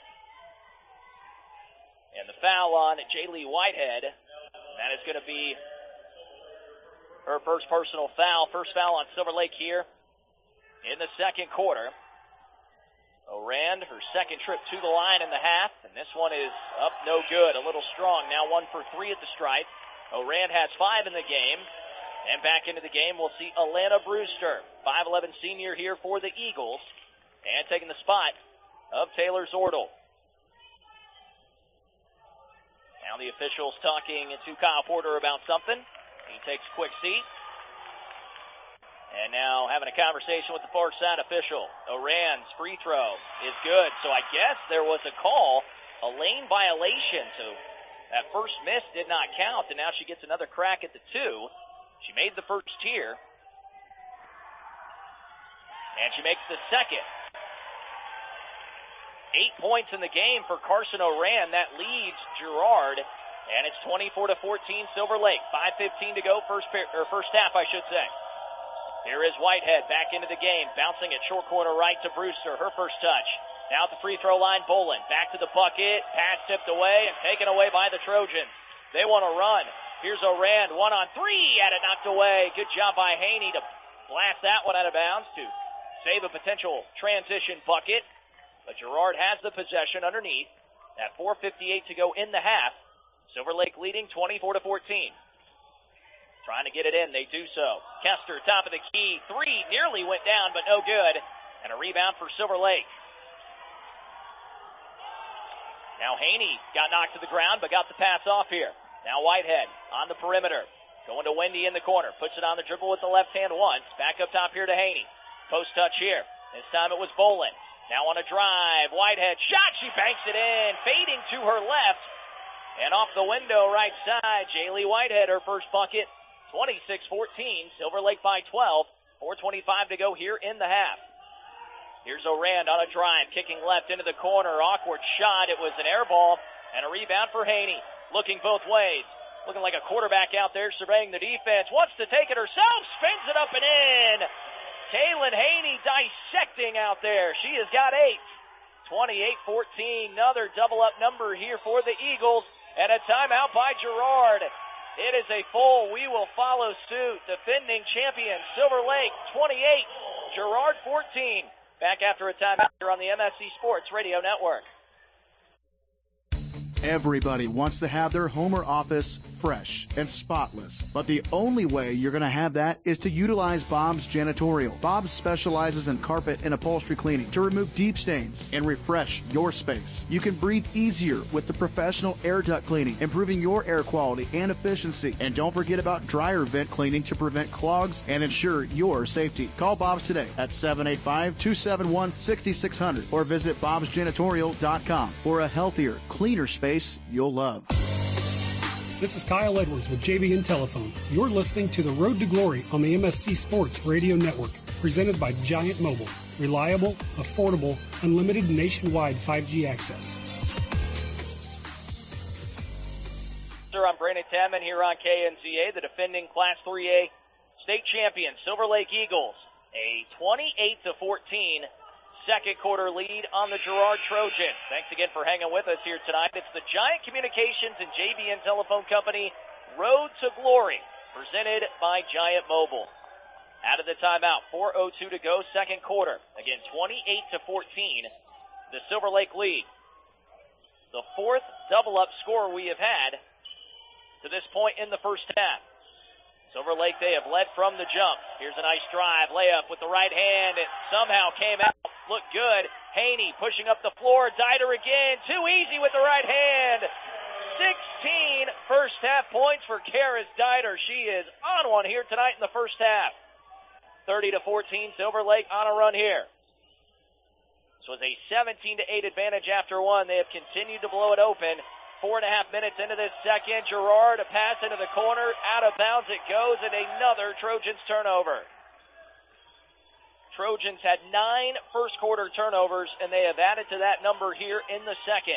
And the foul on Jaylee Whitehead, that is going to be her first personal foul. First foul on Silver Lake here in the second quarter. Oran, her second trip to the line in the half, and this one is up no good, a little strong. Now one for three at the stripe. Oran has five in the game. And back into the game, we'll see Alana Brewster, five eleven senior here for the Eagles, and taking the spot of Taylor Zordel. Now the officials talking to Kyle Porter about something. He takes a quick seat. And now having a conversation with the far side official. Oran's free throw is good. So I guess there was a call, a lane violation. So that first miss did not count, and now she gets another crack at the two. She made the first here. And she makes the second. Eight points in the game for Carson Oran. That leads Girard. And it's twenty-four to fourteen Silver Lake. five fifteen to go, first per- or first half, I should say. Here is Whitehead back into the game, bouncing it short corner right to Brewster, her first touch. Now at the free throw line, Bolin back to the bucket, pass tipped away and taken away by the Trojans. They want to run. Here's Oran, one on three, had it knocked away. Good job by Haney to blast that one out of bounds to save a potential transition bucket. But Girard has the possession underneath. At four fifty-eight to go in the half. Silver Lake leading twenty-four to fourteen. Trying to get it in, they do so. Kester, top of the key, three, nearly went down, but no good. And a rebound for Silver Lake. Now Haney got knocked to the ground, but got the pass off here. Now Whitehead on the perimeter. Going to Wendy in the corner. Puts it on the dribble with the left hand once. Back up top here to Haney. Post touch here. This time it was Bolin. Now on a drive. Whitehead shot. She banks it in. Fading to her left. And off the window right side. Jaylee Whitehead, her first bucket. twenty-six fourteen. Silver Lake by twelve. four twenty-five to go here in the half. Here's Orand on a drive, kicking left into the corner. Awkward shot. It was an air ball and a rebound for Haney. Looking both ways. Looking like a quarterback out there surveying the defense. Wants to take it herself. Spins it up and in. Kaylin Haney dissecting out there. She has got eight. twenty-eight fourteen. Another double-up number here for the Eagles. And a timeout by Girard. It is a full. We will follow suit. Defending champion Silver Lake twenty-eight. Girard fourteen. Back after a timeout here on the M S C Sports Radio Network. Everybody wants to have their home or office fresh and spotless, but the only way you're going to have that is to utilize Bob's Janitorial. Bob specializes in carpet and upholstery cleaning to remove deep stains and refresh your space. You can breathe easier with the professional air duct cleaning, improving your air quality and efficiency. And don't forget about dryer vent cleaning to prevent clogs and ensure your safety. Call Bob's today at seven eight five, two seven one, six six zero zero or visit bobs janitorial dot com for a healthier, cleaner space you'll love. This is Kyle Edwards with J B N Telephone. You're listening to The Road to Glory on the M S C Sports Radio Network, presented by Giant Mobile. Reliable, affordable, unlimited nationwide five G access. Sir, I'm Brandon Tamman here on K N Z A, the defending Class three A state champion, Silver Lake Eagles. A twenty-eight to fourteen second quarter lead on the Girard Trojans. Thanks again for hanging with us here tonight. It's the Giant Communications and J B N Telephone Company Road to Glory, presented by Giant Mobile. Out of the timeout, four oh two to go, second quarter. Again, twenty-eight to fourteen, the Silver Lake lead. The fourth double-up score we have had to this point in the first half. Silver Lake, they have led from the jump. Here's a nice drive, layup with the right hand. It somehow came out, looked good. Haney pushing up the floor. Dieter again, too easy with the right hand. sixteen first half points for Karis Dieter. She is on one here tonight in the first half. thirty to fourteen, Silver Lake on a run here. This was a seventeen to eight advantage after one. They have continued to blow it open. Four and a half minutes into this second, Girard, a pass into the corner, out of bounds it goes, and another Trojans turnover. Trojans had nine first quarter turnovers, and they have added to that number here in the second.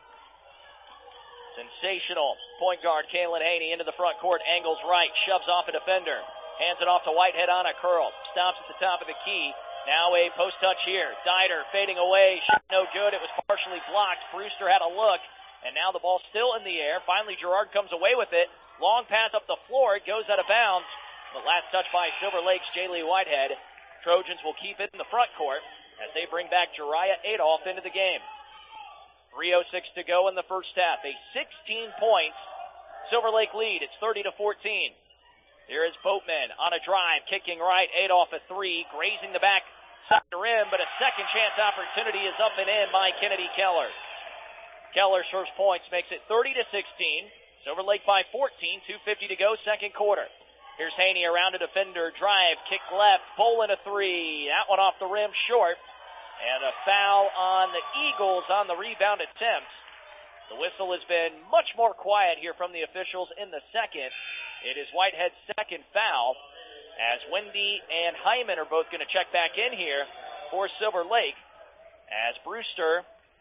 Sensational. Point guard Kaylin Haney into the front court, angles right, shoves off a defender, hands it off to Whitehead on a curl, stops at the top of the key. Now a post touch here. Dieter fading away, shot no good, it was partially blocked. Brewster had a look. And now the ball's still in the air. Finally, Girard comes away with it. Long pass up the floor. It goes out of bounds. But last touch by Silver Lake's Jaylee Whitehead. Trojans will keep it in the front court as they bring back Jariah Adolph into the game. three oh six to go in the first half. A sixteen points Silver Lake lead. It's thirty to fourteen. Here is Boatman on a drive, kicking right. Adolph a three, grazing the back side rim, but a second chance opportunity is up and in by Kennedy Keller. Keller's first points makes it thirty to sixteen. Silver Lake by fourteen, two fifty to go, second quarter. Here's Haney around a defender, drive, kick left, Bolin a three. That one off the rim, short. And a foul on the Eagles on the rebound attempt. The whistle has been much more quiet here from the officials in the second. It is Whitehead's second foul, as Wendy and Hyman are both going to check back in here for Silver Lake, as Brewster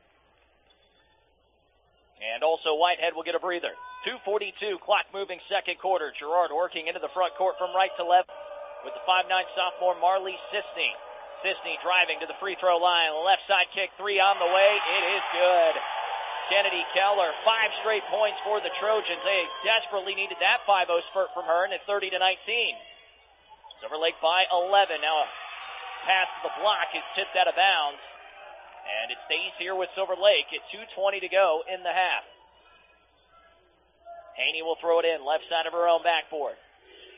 and also Whitehead will get a breather. two forty-two, clock moving second quarter. Girard working into the front court from right to left with the five nine sophomore Marley Sisney. Sisney driving to the free throw line. Left side kick, three on the way. It is good. Kennedy Keller, five straight points for the Trojans. They desperately needed that five oh spurt from her, and it's thirty to nineteen. Silver Lake by eleven. Now a pass to the block is tipped out of bounds. And it stays here with Silver Lake at two twenty to go in the half. Haney will throw it in, left side of her own backboard.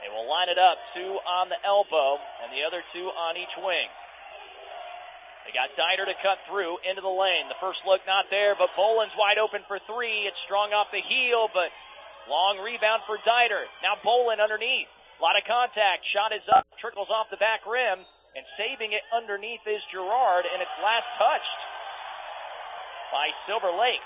They will line it up, two on the elbow and the other two on each wing. They got Dieter to cut through into the lane. The first look not there, but Boland's wide open for three. It's strung off the heel, but long rebound for Dieter. Now Boland underneath. A lot of contact. Shot is up, trickles off the back rim, and saving it underneath is Girard, and it's last touched by Silver Lake.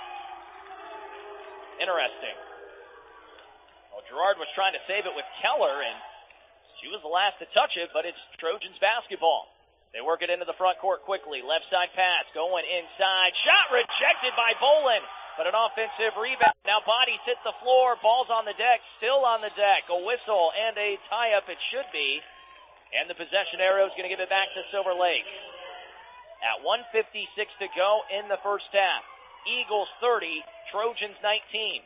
Interesting. Well, Girard was trying to save it with Keller, and she was the last to touch it, but it's Trojans basketball. They work it into the front court quickly. Left side pass going inside. Shot rejected by Boland, but an offensive rebound. Now bodies hit the floor. Ball's on the deck, still on the deck. A whistle and a tie-up it should be. And the possession arrow is going to give it back to Silver Lake. At one fifty-six to go in the first half. Eagles thirty, Trojans nineteen.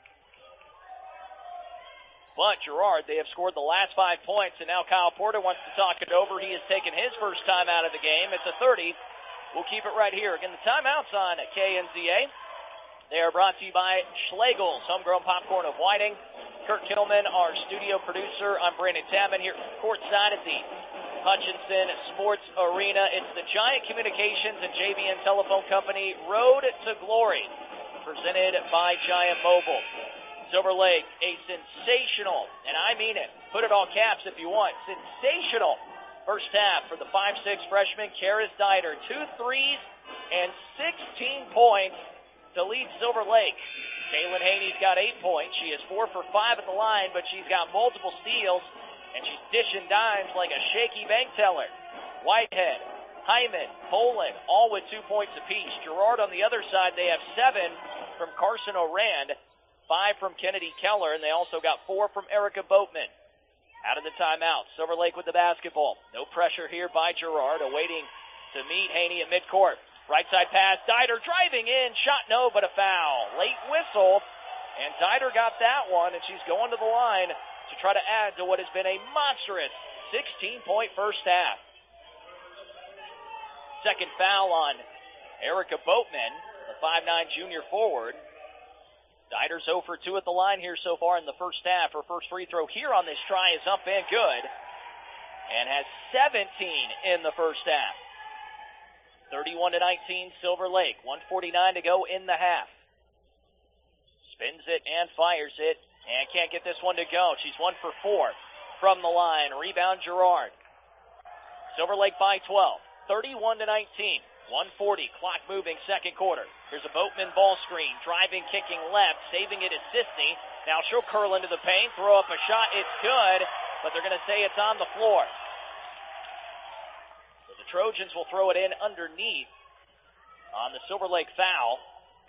But Girard, they have scored the last five points, and now Kyle Porter wants to talk it over. He has taken his first time out of the game. It's a thirty. We'll keep it right here. Again, the timeouts on K N Z A. They are brought to you by Schlegel's, homegrown popcorn of Whiting. Kurt Tillman, our studio producer. I'm Brandon Tapman here courtside at the Hutchinson Sports Arena. It's the Giant Communications and J B N Telephone Company Road to Glory, presented by Giant Mobile. Silver Lake, a sensational, and I mean it, put it all caps if you want, sensational first half for the five six freshman Karis Dieter. Two threes and sixteen points to lead Silver Lake. Kaylin Haney's got eight points. She is four for five at the line, but she's got multiple steals, and she's dishing dimes like a shaky bank teller. Whitehead, Hyman, Boland, all with two points apiece. Girard on the other side, they have seven from Carson Orand. Five from Kennedy Keller, and they also got four from Erica Boatman. Out of the timeout, Silver Lake with the basketball. No pressure here by Girard, awaiting to meet Haney at midcourt. Right side pass, Dieter driving in, shot no, but a foul. Late whistle, and Dieter got that one, and she's going to the line to try to add to what has been a monstrous sixteen-point first half. Second foul on Erica Boatman, the five nine junior forward. Dieter's zero for two at the line here so far in the first half. Her first free throw here on this try is up and good, and has seventeen in the first half. thirty-one to nineteen, Silver Lake. one forty-nine to go in the half. Spins it and fires it, and can't get this one to go. She's one for four from the line. Rebound Girard. Silver Lake by twelve. thirty-one to nineteen. one forty, clock moving, second quarter. Here's a Boatman ball screen, driving, kicking left, saving it is Sisney. Now she'll curl into the paint, throw up a shot, it's good, but they're going to say it's on the floor. So the Trojans will throw it in underneath on the Silver Lake foul.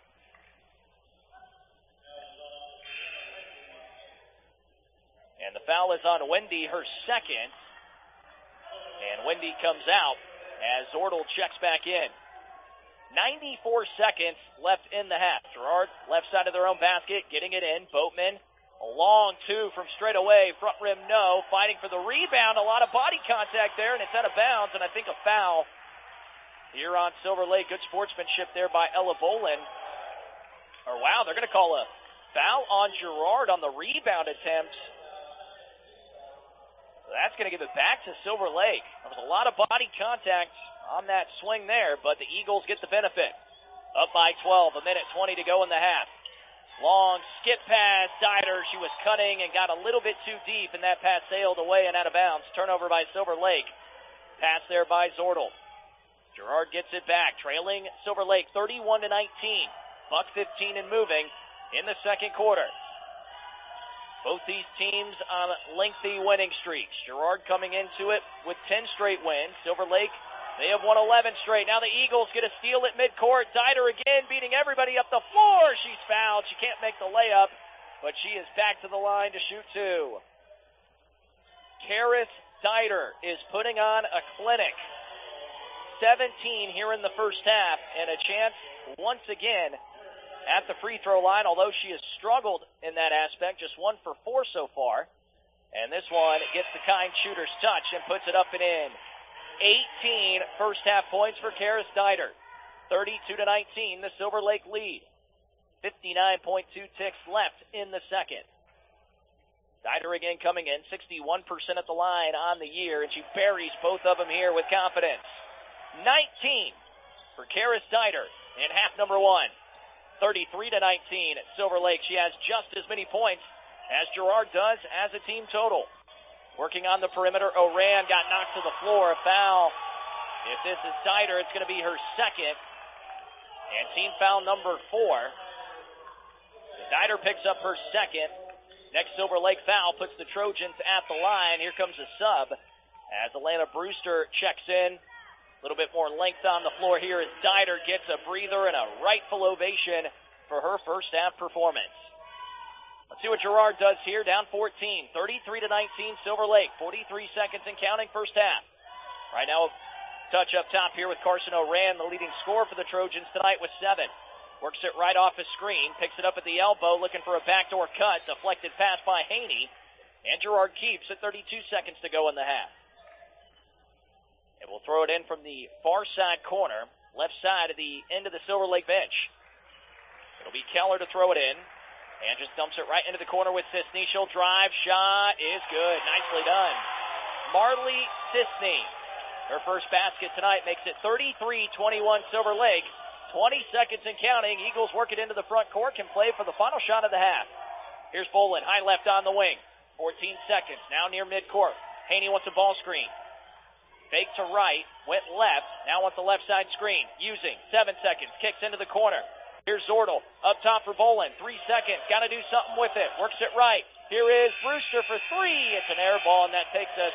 And the foul is on Wendy, her second. And Wendy comes out as Zordel checks back in. ninety-four seconds left in the half. Girard, left side of their own basket, getting it in. Boatman, a long two from straight away. Front rim, no. Fighting for the rebound. A lot of body contact there, and it's out of bounds, and I think a foul here on Silver Lake. Good sportsmanship there by Ella Boland. Or, wow, they're going to call a foul on Girard on the rebound attempts. So that's going to give it back to Silver Lake. There was a lot of body contact on that swing there, but the Eagles get the benefit. Up by twelve, a minute twenty to go in the half. Long skip pass, Dieter. She was cutting and got a little bit too deep, and that pass sailed away and out of bounds. Turnover by Silver Lake. Pass there by Zordel. Girard gets it back, trailing Silver Lake thirty-one to nineteen. Buck fifteen and moving in the second quarter. Both these teams on lengthy winning streaks. Girard coming into it with ten straight wins. Silver Lake, they have won eleven straight. Now the Eagles get a steal at midcourt. Dieter again beating everybody up the floor. She's fouled. She can't make the layup, but she is back to the line to shoot two. Karis Dieter is putting on a clinic. seventeen here in the first half, and a chance once again at the free throw line, although she has struggled in that aspect, just one for four so far. And this one gets the kind shooter's touch and puts it up and in. eighteen first half points for Karis Dieter. thirty-two to nineteen, the Silver Lake lead. fifty-nine point two ticks left in the second. Dieter again coming in, sixty-one percent at the line on the year, and she buries both of them here with confidence. nineteen for Karis Dieter in half number one. thirty-three to nineteen at Silver Lake. She has just as many points as Girard does as a team total. Working on the perimeter, Oran got knocked to the floor. A foul. If this is Dieter, it's going to be her second. And team foul number four. Dieter picks up her second. Next Silver Lake foul puts the Trojans at the line. Here comes a sub as Alana Brewster checks in. A little bit more length on the floor here as Dieter gets a breather and a rightful ovation for her first half performance. Let's see what Girard does here. Down fourteen, thirty-three to nineteen, Silver Lake. forty-three seconds and counting, first half. Right now, touch up top here with Carson Oran, the leading scorer for the Trojans tonight with seven. Works it right off his screen, picks it up at the elbow, looking for a backdoor cut. Deflected pass by Haney, and Girard keeps at thirty-two seconds to go in the half. And we'll throw it in from the far side corner, left side of the end of the Silver Lake bench. It'll be Keller to throw it in. And just dumps it right into the corner with Sisney. She'll drive. Shot is good. Nicely done. Marley Sisney. Her first basket tonight makes it thirty-three twenty-one Silver Lake. twenty seconds and counting. Eagles work it into the front court. Can play for the final shot of the half. Here's Bolin. High left on the wing. fourteen seconds. Now near midcourt. Haney wants a ball screen. Fake to right. Went left. Now wants the left side screen. Using. Seven seconds. Kicks into the corner. Here's Zordel, up top for Bolin. Three seconds, got to do something with it. Works it right. Here is Brewster for three. It's an air ball, and that takes us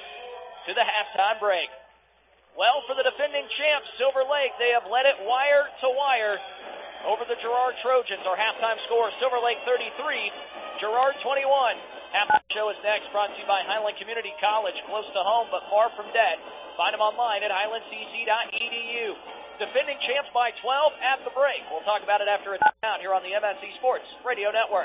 to the halftime break. Well, for the defending champs, Silver Lake, they have led it wire to wire over the Girard Trojans. Our halftime score, Silver Lake thirty-three, Girard twenty-one. Halftime show is next, brought to you by Highland Community College, close to home but far from debt. Find them online at highland c c dot e d u. Defending champs by twelve at the break. We'll talk about it after it's out here on the M S C Sports Radio Network.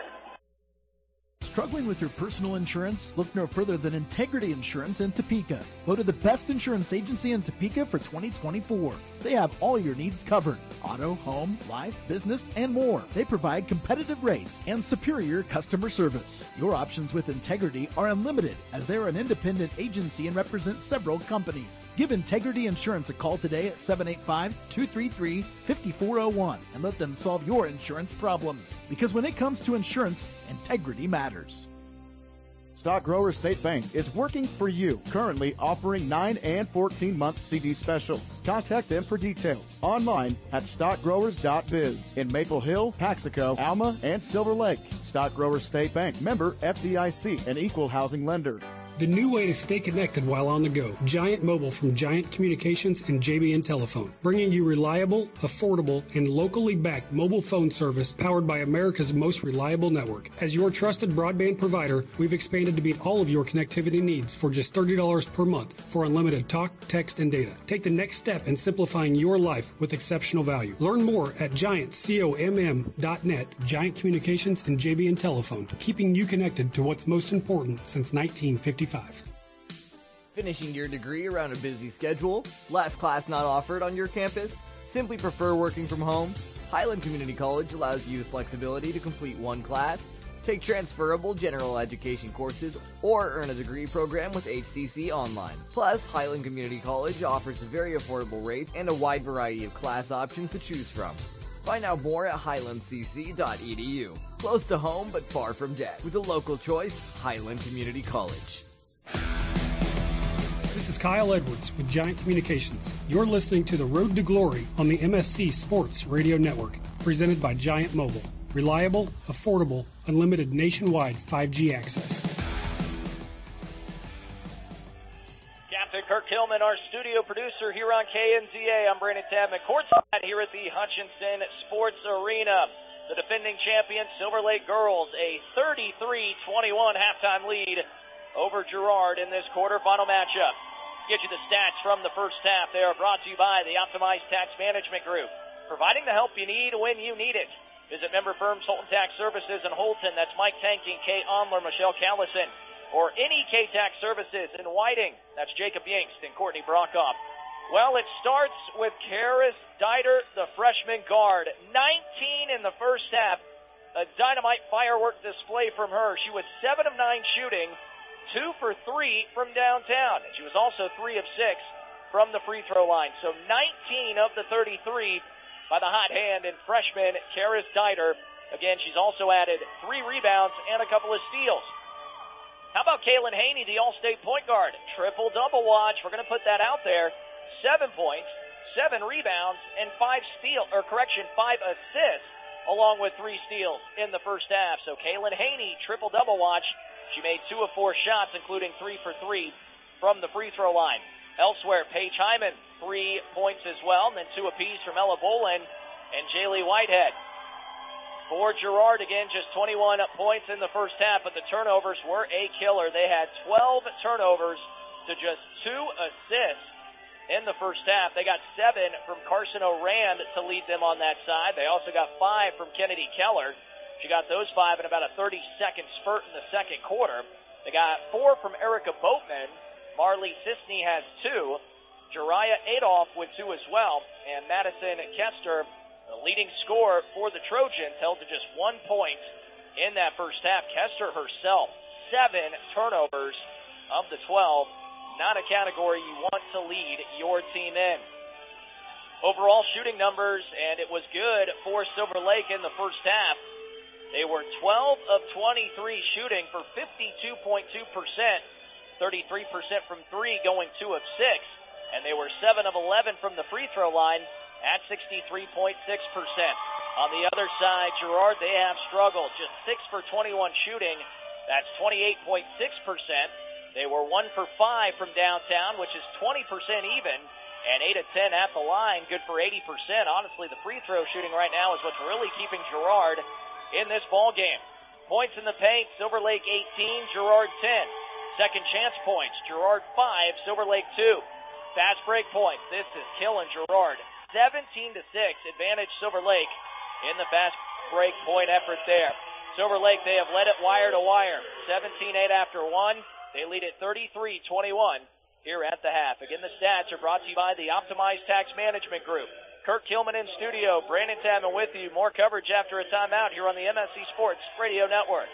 Struggling with your personal insurance? Look no further than Integrity Insurance in Topeka. Voted the best insurance agency in Topeka for twenty twenty-four. They have all your needs covered. Auto, home, life, business, and more. They provide competitive rates and superior customer service. Your options with Integrity are unlimited as they're an independent agency and represent several companies. Give Integrity Insurance a call today at seven eight five, two three three, five four zero one and let them solve your insurance problems. Because when it comes to insurance, integrity matters. Stock Grower State Bank is working for you, currently offering nine and fourteen month C D specials. Contact them for details online at stock growers dot biz in Maple Hill, Paxico, Alma, and Silver Lake. Stock Grower State Bank, member F D I C, an equal housing lender. The new way to stay connected while on the go. Giant Mobile from Giant Communications and J B N Telephone, bringing you reliable, affordable, and locally backed mobile phone service powered by America's most reliable network. As your trusted broadband provider, we've expanded to meet all of your connectivity needs for just thirty dollars per month for unlimited talk, text, and data. Take the next step in simplifying your life with exceptional value. Learn more at giant comm dot net. Giant Communications and J B N Telephone, keeping you connected to what's most important since nineteen fifty-five. Finishing your degree around a busy schedule? Last class not offered on your campus? Simply prefer working from home? Highland Community College allows you the flexibility to complete one class, take transferable general education courses, or earn a degree program with H C C Online. Plus, Highland Community College offers a very affordable rate and a wide variety of class options to choose from. Find out more at highland c c dot e d u. Close to home but far from debt. With a local choice, Highland Community College. This is Kyle Edwards with Giant Communications. You're listening to The Road to Glory on the M S C Sports Radio Network, presented by Giant Mobile. Reliable, affordable, unlimited nationwide five G access. Captain Kirk Hillman, our studio producer here on K N Z A. I'm Brandon Tabman, courtside here at the Hutchinson Sports Arena. The defending champion Silver Lake girls, a thirty-three twenty-one halftime lead over Girard in this quarterfinal matchup. Get you the stats from the first half. They are brought to you by the Optimized Tax Management Group, providing the help you need when you need it. Visit member firms Holton Tax Services in Holton. That's Mike Tanking, Kay Onler, Michelle Callison. Or any K-Tax Services in Whiting. That's Jacob Yingst and Courtney Brokoff. Well, it starts with Karis Dieter, the freshman guard. nineteen in the first half. a dynamite firework display from her. She was seven of nine shooting, two for three from downtown. And she was also three of six from the free throw line. So nineteen of the thirty-three by the hot hand and freshman Karis Dieter. Again, she's also added three rebounds and a couple of steals. How about Kaylin Haney, the All-State point guard? Triple-double watch. We're going to put that out there. Seven points, seven rebounds, and five steals, or correction, five assists, along with three steals in the first half. So Kaylin Haney, triple-double watch. She made two of four shots, including three for three from the free throw line. Elsewhere, Paige Hyman, three points as well, and then two apiece from Ella Bolin and Jaylee Whitehead. For Girard, again, just twenty-one points in the first half, but the turnovers were a killer. They had twelve turnovers to just two assists in the first half. They got seven from Carson O'Rand to lead them on that side. They also got five from Kennedy Keller. She got those five in about a thirty-second spurt in the second quarter. They got four from Erica Boatman. Marley Sisney has two. Jariah Adolph with two as well. And Madison Kester, the leading scorer for the Trojans, held to just one point in that first half. Kester herself, seven turnovers of the twelve. Not a category you want to lead your team in. Overall shooting numbers, and it was good for Silver Lake in the first half. They were twelve of twenty-three shooting for fifty-two point two percent, thirty-three percent from three, going two of six, and they were seven of eleven from the free throw line at sixty-three point six percent. On the other side, Girard, they have struggled. Just six for twenty-one shooting. That's twenty-eight point six percent. They were one for five from downtown, which is twenty percent even, and eight of ten at the line, good for eighty percent. Honestly, the free throw shooting right now is what's really keeping Girard in this ball game. Points in the paint, Silver Lake eighteen, Girard ten. Second chance points, Girard five, Silver Lake two. Fast break points, this is killing Girard. seventeen to six, advantage Silver Lake in the fast break point effort there. Silver Lake, they have led it wire to wire. seventeen eight after one. They lead it thirty-three twenty-one here at the half. Again, the stats are brought to you by the Optimized Tax Management Group. Kirk Kilman in studio, Brandon Tapman with you. More coverage after a timeout here on the M S C Sports Radio Network.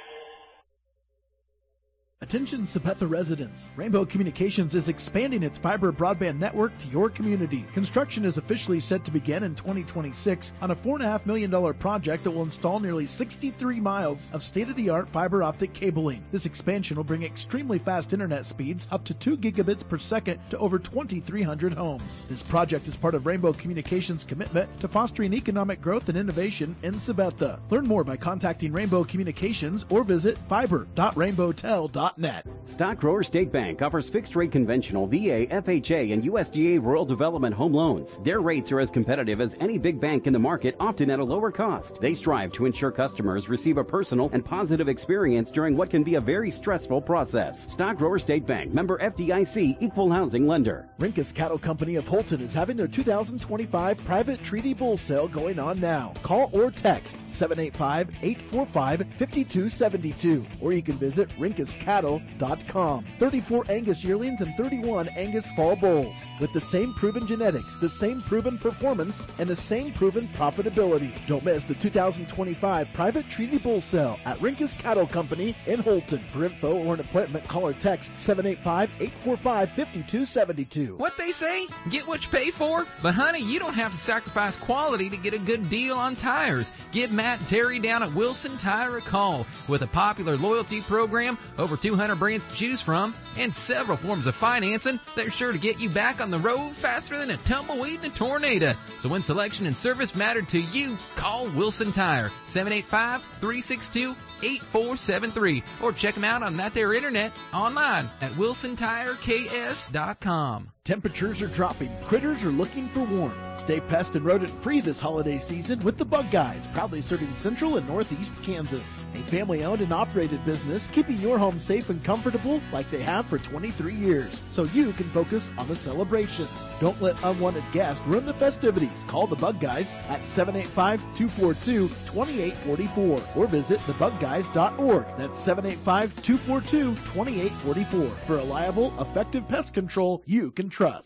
Attention Sabetha residents. Rainbow Communications is expanding its fiber broadband network to your community. Construction is officially set to begin in twenty twenty-six on a four point five million dollars project that will install nearly sixty-three miles of state-of-the-art fiber optic cabling. This expansion will bring extremely fast internet speeds up to two gigabits per second to over twenty-three hundred homes. This project is part of Rainbow Communications' commitment to fostering economic growth and innovation in Sabetha. Learn more by contacting Rainbow Communications or visit fiber dot rainbow tel dot net. Stock Grower State Bank offers fixed-rate conventional V A, F H A, and U S D A rural development home loans. Their rates are as competitive as any big bank in the market, often at a lower cost. They strive to ensure customers receive a personal and positive experience during what can be a very stressful process. Stock Grower State Bank, member F D I C, equal housing lender. Rinkus Cattle Company of Holton is having their two thousand twenty-five private treaty bull sale going on now. Call or text seven eight five, eight four five, five two seven two, or you can visit rinkus cattle dot com. thirty-four Angus yearlings and thirty-one Angus fall bulls with the same proven genetics, the same proven performance, and the same proven profitability. Don't miss the two thousand twenty-five private treaty bull sale at Rinkus Cattle Company in Holton. For info or an appointment, call or text seven eight five, eight four five, five two seven two. What they say? Get what you pay for? But honey, you don't have to sacrifice quality to get a good deal on tires. Give Matt and Terry down at Wilson Tire a call. With a popular loyalty program, over two hundred brands to choose from, and several forms of financing, they're sure to get you back on the road faster than a tumbleweed in a tornado. So when selection and service matter to you, call Wilson Tire, seven eight five, three six two, eight four seven three, or check them out on that there internet online at wilson tire k s dot com. Temperatures are dropping. Critters are looking for warmth. Stay pest and rodent free this holiday season with the Bug Guys, proudly serving central and northeast Kansas. A family-owned and operated business keeping your home safe and comfortable like they have for twenty-three years, so you can focus on the celebration. Don't let unwanted guests ruin the festivities. Call the Bug Guys at seven eight five, two four two, two eight four four or visit the bug guys dot org. That's seven eight five, two four two, two eight four four for reliable, effective pest control you can trust.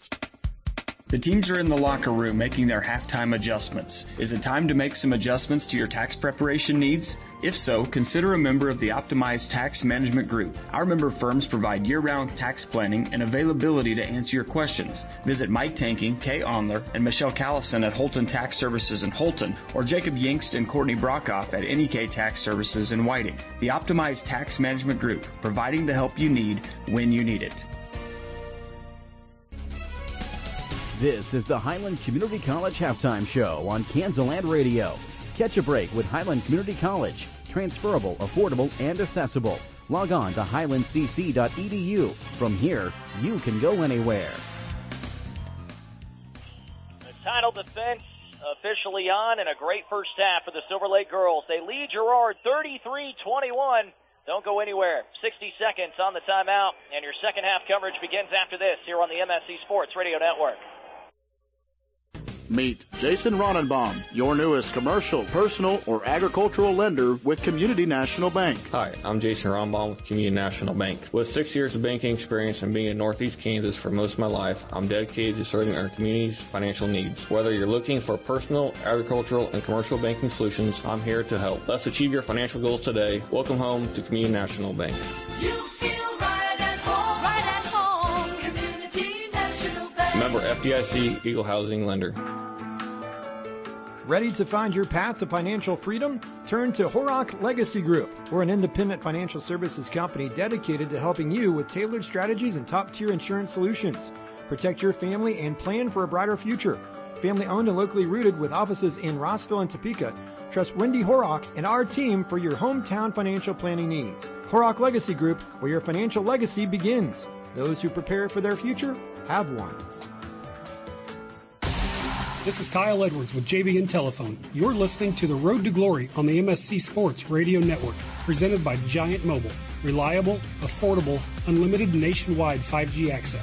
The teams are in the locker room making their halftime adjustments. Is it time to make some adjustments to your tax preparation needs? If so, consider a member of the Optimized Tax Management Group. Our member firms provide year-round tax planning and availability to answer your questions. Visit Mike Tanking, Kay Onler, and Michelle Callison at Holton Tax Services in Holton, or Jacob Yingst and Courtney Brockhoff at N E K Tax Services in Whiting. The Optimized Tax Management Group, providing the help you need when you need it. This is the Highland Community College Halftime Show on Kansaland Radio. Catch a break with Highland Community College. Transferable, affordable, and accessible. Log on to highland c c dot e d u. From here, you can go anywhere. The title defense officially on, and a great first half for the Silver Lake girls. They lead Girard thirty-three twenty-one. Don't go anywhere. sixty seconds on the timeout, and your second half coverage begins after this here on the M S C Sports Radio Network. Meet Jason Ronenbaum, your newest commercial, personal, or agricultural lender with Community National Bank. Hi, I'm Jason Ronenbaum with Community National Bank. With six years of banking experience and being in Northeast Kansas for most of my life, I'm dedicated to serving our community's financial needs. Whether you're looking for personal, agricultural, and commercial banking solutions, I'm here to help. Let's achieve your financial goals today. Welcome home to Community National Bank. You feel right at home, right at home. Community National Bank. Member F D I C, Eagle Housing Lender. Ready to find your path to financial freedom? Turn to Horak Legacy Group. We're an independent financial services company dedicated to helping you with tailored strategies and top-tier insurance solutions. Protect your family and plan for a brighter future. Family-owned and locally rooted with offices in Rossville and Topeka. Trust Wendy Horak and our team for your hometown financial planning needs. Horak Legacy Group, where your financial legacy begins. Those who prepare for their future have one. This is Kyle Edwards with J B N Telephone. You're listening to The Road to Glory on the M S C Sports Radio Network, presented by Giant Mobile. Reliable, affordable, unlimited nationwide five G access.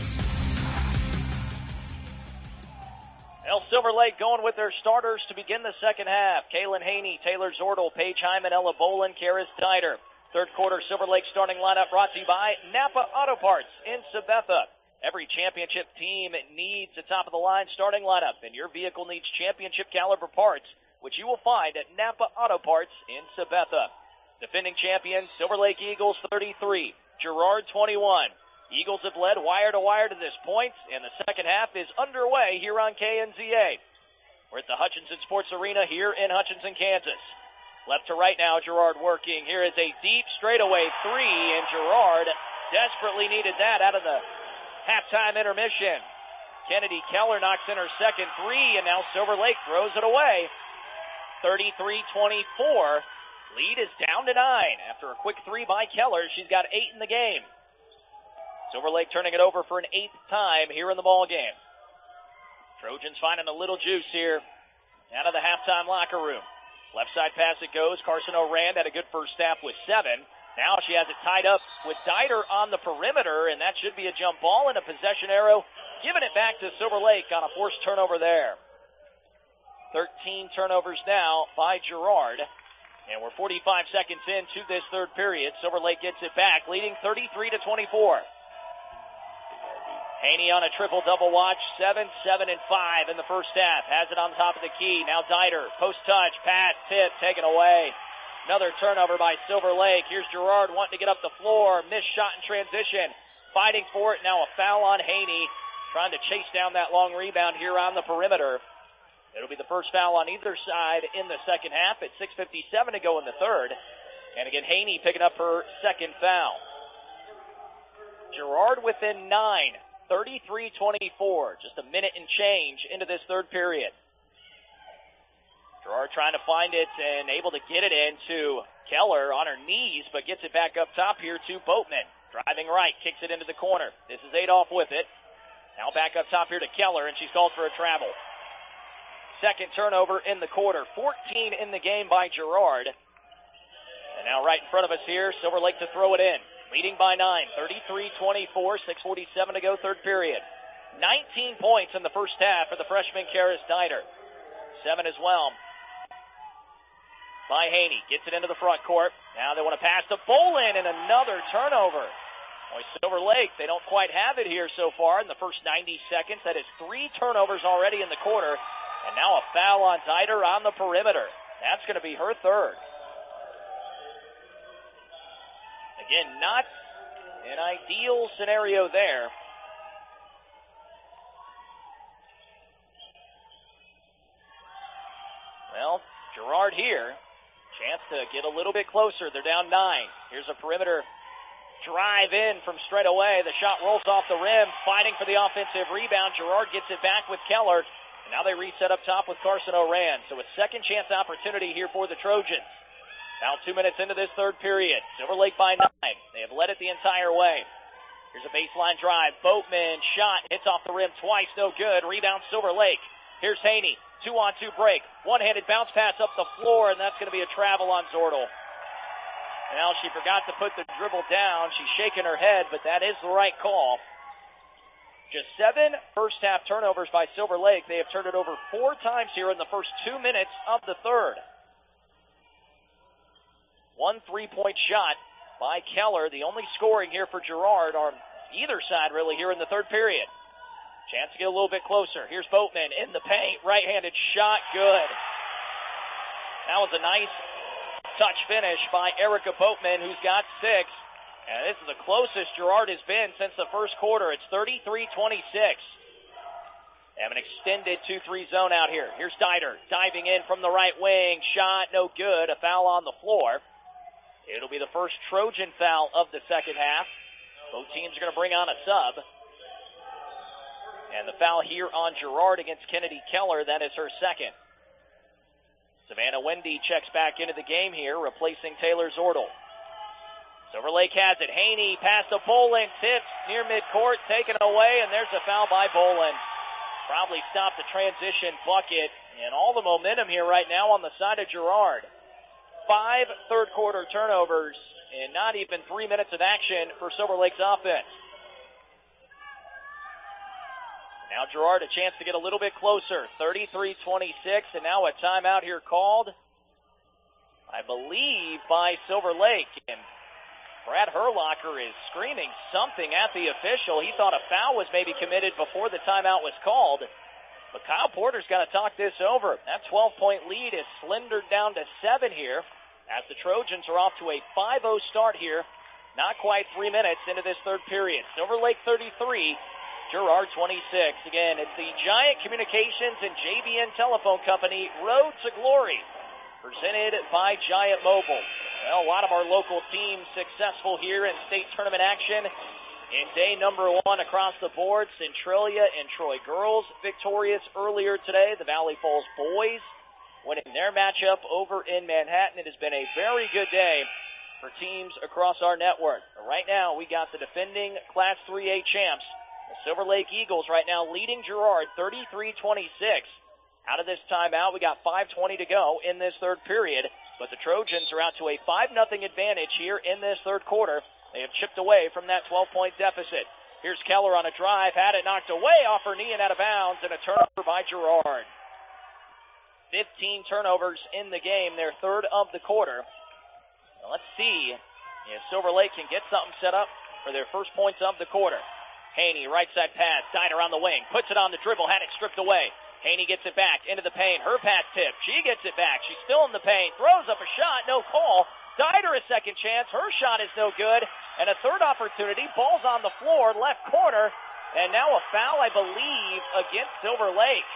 El Silver Lake going with their starters to begin the second half. Kaylin Haney, Taylor Zordel, Paige Hyman, Ella Bolin, Karis Dieter. Third quarter Silver Lake starting lineup brought to you by Napa Auto Parts in Sabetha. Every championship team needs a top-of-the-line starting lineup, and your vehicle needs championship-caliber parts, which you will find at Napa Auto Parts in Sabetha. Defending champions, Silver Lake Eagles thirty-three, Girard twenty-one. Eagles have led wire-to-wire to this point, and the second half is underway here on K N Z A. We're at the Hutchinson Sports Arena here in Hutchinson, Kansas. Left to right now, Girard working. Here is a deep straightaway three, and Girard desperately needed that out of the halftime intermission. Kennedy Keller knocks in her second three, and now Silver Lake throws it away. thirty-three twenty-four. Lead is down to nine. After a quick three by Keller, she's got eight in the game. Silver Lake turning it over for an eighth time here in the ball game. Trojans finding a little juice here out of the halftime locker room. Left side pass it goes. Carson O'Rand had a good first half with seven. Now she has it tied up with Dieter on the perimeter, and that should be a jump ball and a possession arrow, giving it back to Silver Lake on a forced turnover there. thirteen turnovers now by Girard, and we're forty-five seconds into this third period. Silver Lake gets it back, leading thirty-three to twenty-four. Haney on a triple-double watch, seven, seven, and five in the first half. Has it on top of the key. Now Dieter, post touch, pass, tip, taken away. Another turnover by Silver Lake. Here's Girard wanting to get up the floor. Missed shot in transition. Fighting for it. Now a foul on Haney. Trying to chase down that long rebound here on the perimeter. It'll be the first foul on either side in the second half at six fifty-seven to go in the third. And again, Haney picking up her second foul. Girard within nine. thirty-three twenty-four. Just a minute and change into this third period. Girard trying to find it and able to get it into Keller on her knees, but gets it back up top here to Boatman. Driving right, kicks it into the corner. This is Adolph with it. Now back up top here to Keller, and she's called for a travel. Second turnover in the quarter. fourteen in the game by Girard. And now right in front of us here, Silver Lake to throw it in. Leading by nine, thirty-three twenty-four, six forty-seven to go, third period. nineteen points in the first half for the freshman Karis Dieter. Seven as well by Haney. Gets it into the front court. Now they want to pass to Bolin, and another turnover. Boy, Silver Lake, they don't quite have it here so far in the first ninety seconds. That is three turnovers already in the quarter. And now a foul on Dieter on the perimeter. That's going to be her third. Again, not an ideal scenario there. Well, Girard here. Chance to get a little bit closer. They're down nine. Here's a perimeter drive in from straight away. The shot rolls off the rim, fighting for the offensive rebound. Girard gets it back with Keller. And now they reset up top with Carson Oran. So a second chance opportunity here for the Trojans. Now two minutes into this third period. Silver Lake by nine. They have led it the entire way. Here's a baseline drive. Boatman shot. Hits off the rim twice. No good. Rebound Silver Lake. Here's Haney. Two-on-two break. One-handed bounce pass up the floor, and that's going to be a travel on Zordel. Now she forgot to put the dribble down. She's shaking her head, but that is the right call. Just seven first-half turnovers by Silver Lake. They have turned it over four times here in the first two minutes of the third. One three-point shot by Keller. The only scoring here for Girard on either side, really, here in the third period. Chance to get a little bit closer. Here's Boatman in the paint. Right-handed shot. Good. That was a nice touch finish by Erica Boatman, who's got six. And this is the closest Girard has been since the first quarter. It's thirty-three twenty-six. They have an extended two three zone out here. Here's Dieter diving in from the right wing. Shot no good. A foul on the floor. It'll be the first Trojan foul of the second half. Both teams are going to bring on a sub. And the foul here on Girard against Kennedy Keller, that is her second. Savannah Wendy checks back into the game here, replacing Taylor Zordel. Silver Lake has it. Haney pass to Bolin, tips near midcourt, taken away, and there's a foul by Bolin. Probably stopped the transition bucket, and all the momentum here right now on the side of Girard. Five third quarter turnovers, and not even three minutes of action for Silver Lake's offense. Now Girard a chance to get a little bit closer. thirty-three twenty-six, and now a timeout here called, I believe, by Silver Lake. And Brad Herlocker is screaming something at the official. He thought a foul was maybe committed before the timeout was called. But Kyle Porter's got to talk this over. That twelve-point lead is slendered down to seven here as the Trojans are off to a five oh start here. Not quite three minutes into this third period. Silver Lake thirty-three. Girard twenty-six. Again, it's the Giant Communications and J B N Telephone Company Road to Glory, presented by Giant Mobile. Well, a lot of our local teams successful here in state tournament action in day number one across the board. Centralia and Troy girls victorious earlier today. The Valley Falls boys winning their matchup over in Manhattan. It has been a very good day for teams across our network. Right now, we got the defending Class three A champs, the Silver Lake Eagles, right now leading Girard thirty-three twenty-six. Out of this timeout, we got five twenty to go in this third period, but the Trojans are out to a five nothing advantage here in this third quarter. They have chipped away from that twelve-point deficit. Here's Keller on a drive, had it knocked away off her knee and out of bounds, and a turnover by Girard. fifteen turnovers in the game, their third of the quarter. Now let's see if Silver Lake can get something set up for their first points of the quarter. Haney, right side pass, Diner on the wing, puts it on the dribble, had it stripped away. Haney gets it back into the paint, her pass tip, she gets it back, she's still in the paint, throws up a shot, no call. Diner a second chance, her shot is no good, and a third opportunity, ball's on the floor, left corner, and now a foul, I believe, against Silver Lake.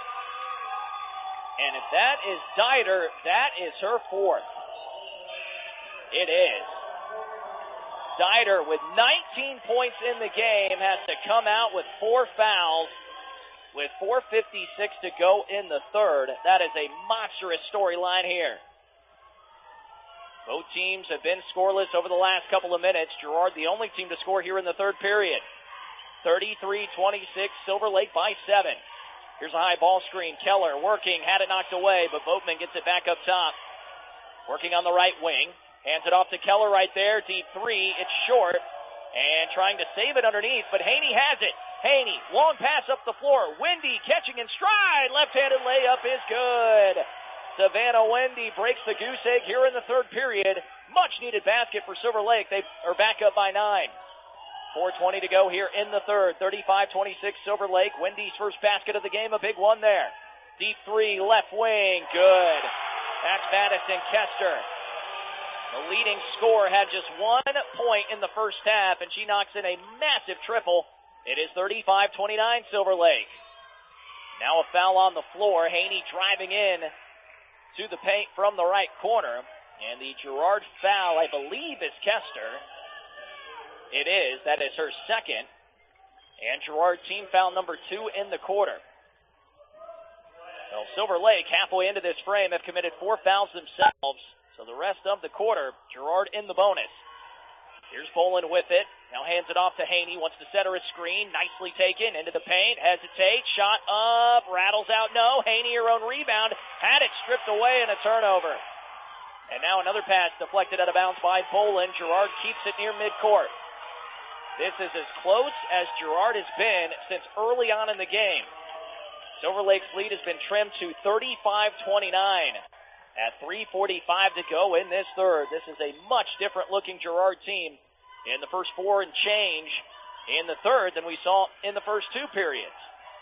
And if that is Diner, that is her fourth. It is. Dieter, with nineteen points in the game, has to come out with four fouls with four fifty-six to go in the third. That is a monstrous storyline here. Both teams have been scoreless over the last couple of minutes. Girard, the only team to score here in the third period. thirty-three twenty-six, Silver Lake by seven. Here's a high ball screen. Keller working, had it knocked away, but Boatman gets it back up top. Working on the right wing. Hands it off to Keller right there. Deep three. It's short. And trying to save it underneath, but Haney has it. Haney, long pass up the floor. Wendy catching in stride. Left-handed layup is good. Savannah Wendy breaks the goose egg here in the third period. Much-needed basket for Silver Lake. They are back up by nine. four twenty to go here in the third. thirty-five twenty-six Silver Lake. Wendy's first basket of the game. A big one there. Deep three, left wing. Good. That's Madison Kester. The leading scorer had just one point in the first half, and she knocks in a massive triple. It is thirty-five twenty-nine Silver Lake. Now a foul on the floor. Haney driving in to the paint from the right corner. And the Girard foul, I believe, is Kester. It is. That is her second. And Girard team foul number two in the quarter. Well, Silver Lake, halfway into this frame, have committed four fouls themselves. So the rest of the quarter, Girard in the bonus. Here's Bolin with it. Now hands it off to Haney. Wants to set her a screen. Nicely taken into the paint. Hesitates. Shot up. Rattles out. No. Haney, her own rebound. Had it stripped away and a turnover. And now another pass deflected out of bounds by Bolin. Girard keeps it near midcourt. This is as close as Girard has been since early on in the game. Silver Lake's lead has been trimmed to thirty-five twenty-nine. At three forty-five to go in this third. This is a much different looking Girard team in the first four and change in the third than we saw in the first two periods.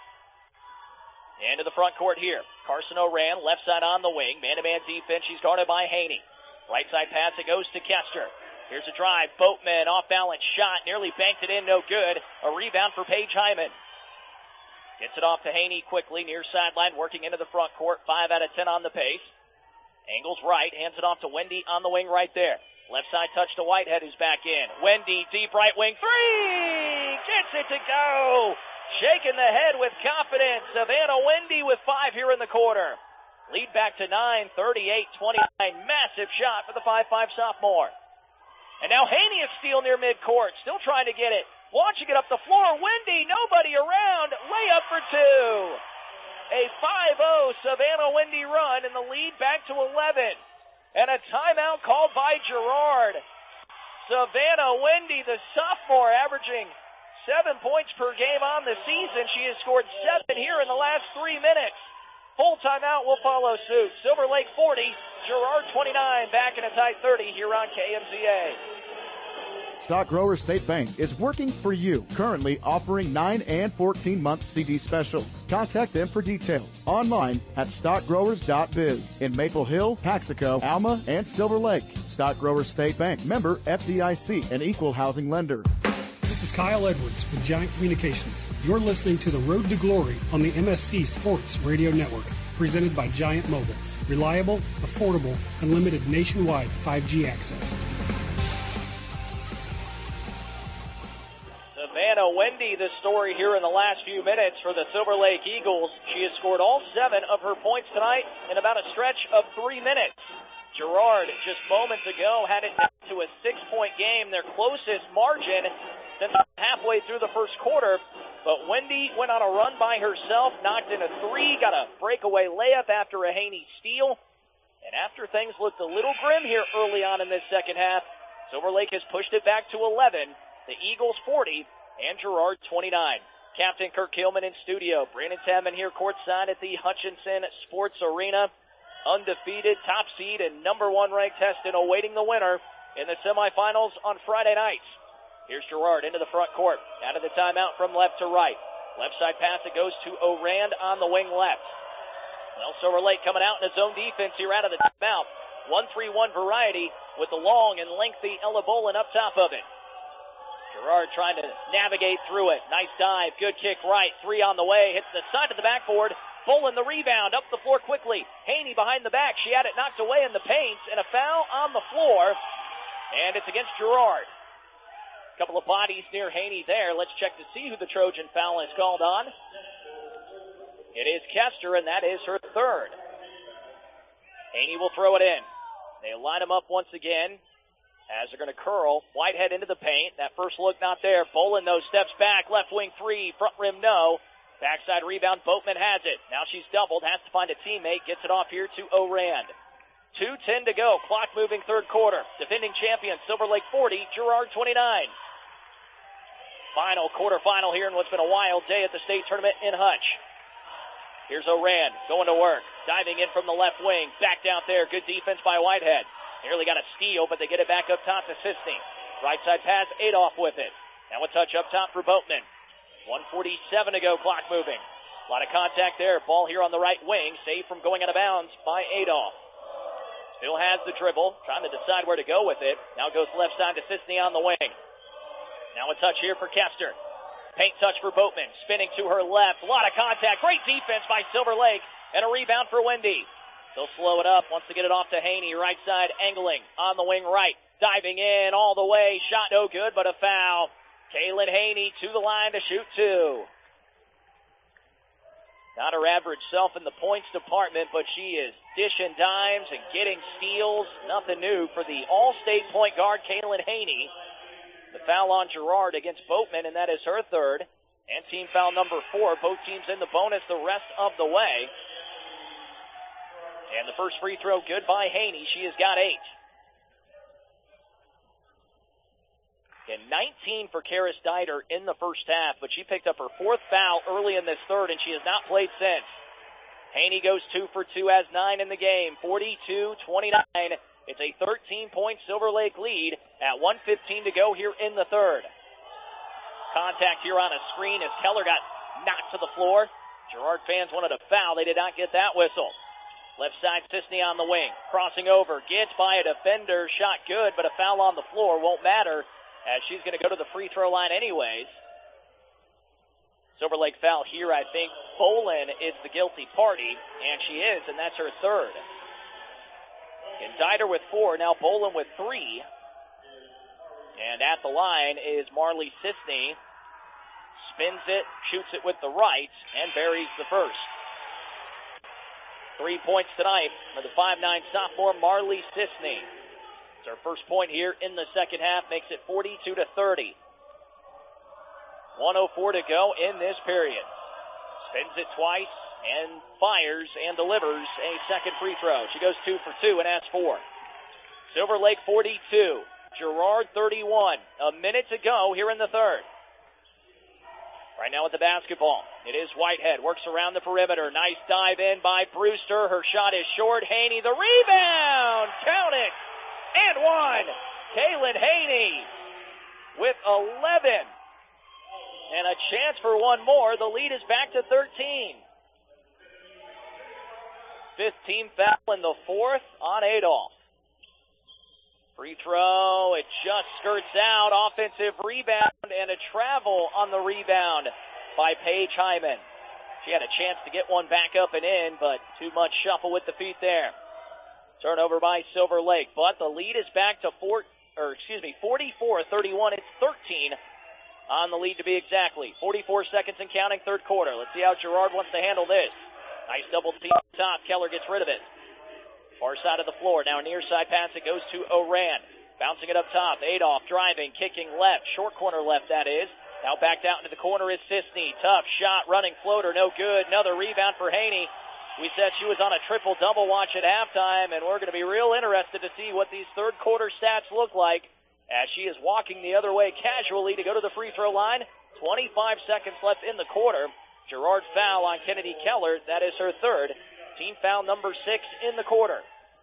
Into the front court here. Carson Oran, left side on the wing. Man-to-man defense. She's guarded by Haney. Right side pass. It goes to Kester. Here's a drive. Boatman, off-balance shot. Nearly banked it in. No good. A rebound for Paige Hyman. Gets it off to Haney quickly. Near sideline. Working into the front court. five out of ten on the pace. Angles right, hands it off to Wendy on the wing right there. Left side touch to Whitehead, who's back in. Wendy, deep right wing, three! Gets it to go! Shaking the head with confidence. Savannah Wendy with five here in the quarter. Lead back to nine, thirty-eight twenty-nine. Massive shot for the five five sophomore. And now Haney is steal near midcourt, still trying to get it. Launching it up the floor. Wendy, nobody around. Layup for two. A five oh Savannah Wendy run, and the lead back to eleven. And a timeout called by Girard. Savannah Wendy, the sophomore, averaging seven points per game on the season. She has scored seven here in the last three minutes. Full timeout will follow suit. Silver Lake forty, Girard twenty-nine, back in a tight thirty here on K M Z A. Stock Grower State Bank is working for you, currently offering nine and fourteen month C D specials. Contact them for details online at stock growers dot biz in Maple Hill, Paxico, Alma, and Silver Lake. Stock Grower State Bank, member F D I C, an equal housing lender. This is Kyle Edwards with Giant Communications. You're listening to The Road to Glory on the M S C Sports Radio Network, presented by Giant Mobile. Reliable, affordable, unlimited nationwide five G access. Savannah Wendy, the story here in the last few minutes for the Silver Lake Eagles. She has scored all seven of her points tonight in about a stretch of three minutes. Girard, just moments ago, had it down to a six-point game, their closest margin since halfway through the first quarter. But Wendy went on a run by herself, knocked in a three, got a breakaway layup after a Haney steal. And after things looked a little grim here early on in this second half, Silver Lake has pushed it back to eleven. The Eagles forty. And Girard twenty-nine. Captain Kirk Hillman in studio. Brandon Tadman here courtside at the Hutchinson Sports Arena. Undefeated, top seed, and number one ranked Heston awaiting the winner in the semifinals on Friday nights. Here's Girard into the front court. Out of the timeout from left to right. Left side pass, it goes to Orand on the wing left. Well, Silver Lake coming out in a zone defense here out of the timeout. one three one variety with the long and lengthy Ella Bolin up top of it. Girard trying to navigate through it. Nice dive. Good kick right. Three on the way. Hits the side of the backboard. Bolin the rebound. Up the floor quickly. Haney behind the back. She had it knocked away in the paint. And a foul on the floor. And it's against Girard. A couple of bodies near Haney there. Let's check to see who the Trojan foul is called on. It is Kester, and that is her third. Haney will throw it in. They line him up once again. As they're going to curl, Whitehead into the paint. That first look not there. Bolin, though, steps back. Left wing three. Front rim, no. Backside rebound. Boatman has it. Now she's doubled. Has to find a teammate. Gets it off here to Orand. two ten to go. Clock moving third quarter. Defending champion, Silver Lake forty, Girard twenty-nine. Final quarterfinal here in what's been a wild day at the state tournament in Hutch. Here's Orand going to work. Diving in from the left wing. Back down there. Good defense by Whitehead. Nearly got a steal, but they get it back up top to Sistine. Right side pass, Adolph with it. Now a touch up top for Boatman. one forty-seven to go, clock moving. A lot of contact there. Ball here on the right wing, saved from going out of bounds by Adolph. Still has the dribble, trying to decide where to go with it. Now goes left side to Sisney on the wing. Now a touch here for Kester. Paint touch for Boatman, spinning to her left. A lot of contact. Great defense by Silver Lake, and a rebound for Wendy. They'll slow it up, wants to get it off to Haney. Right side angling on the wing right. Diving in all the way. Shot no good, but a foul. Kaylin Haney to the line to shoot two. Not her average self in the points department, but she is dishing dimes and getting steals. Nothing new for the All-State point guard, Kaylin Haney. The foul on Girard against Boatman, and that is her third. And team foul number four. Both teams in the bonus the rest of the way. And the first free throw good by Haney. She has got eight. And nineteen for Karis Dieter in the first half, but she picked up her fourth foul early in this third, and she has not played since. Haney goes two for two, has nine in the game, forty-two twenty-nine. It's a thirteen-point Silver Lake lead at one fifteen to go here in the third. Contact here on a screen as Keller got knocked to the floor. Girard fans wanted a foul. They did not get that whistle. Left side, Sisney on the wing. Crossing over, gets by a defender. Shot good, but a foul on the floor won't matter, as she's going to go to the free throw line anyways. Silver Lake foul here, I think. Bolin is the guilty party, and she is, and that's her third. And Dieter with four, now Bolin with three. And at the line is Marley Sisney. Spins it, shoots it with the right, and buries the first. Three points tonight for the five nine sophomore Marley Sisney. It's her first point here in the second half, makes it forty-two to thirty. one oh four to go in this period. Spins it twice and fires and delivers a second free throw. She goes two for two and has four. Silver Lake forty-two, Girard thirty-one. A minute to go here in the third. Right now with the basketball, it is Whitehead. Works around the perimeter. Nice dive in by Brewster. Her shot is short. Haney, the rebound. Count it. And one. Kaylin Haney with eleven. And a chance for one more. The lead is back to thirteen. Fifth team foul in the fourth on Adolph. Free throw, it just skirts out. Offensive rebound and a travel on the rebound by Paige Hyman. She had a chance to get one back up and in, but too much shuffle with the feet there. Turnover by Silver Lake, but the lead is back to four, or excuse me, forty-four thirty-one. It's thirteen on the lead to be exactly. forty-four seconds and counting, third quarter. Let's see how Girard wants to handle this. Nice double team up top. Keller gets rid of it. Far side of the floor. Now near side pass. It goes to Oran. Bouncing it up top. Adolph driving, kicking left. Short corner left, that is. Now backed out into the corner is Sisney. Tough shot. Running floater. No good. Another rebound for Haney. We said she was on a triple-double watch at halftime, and we're going to be real interested to see what these third quarter stats look like as she is walking the other way casually to go to the free throw line. twenty-five seconds left in the quarter. Girard foul on Kennedy Keller. That is her third. Team foul number six in the quarter.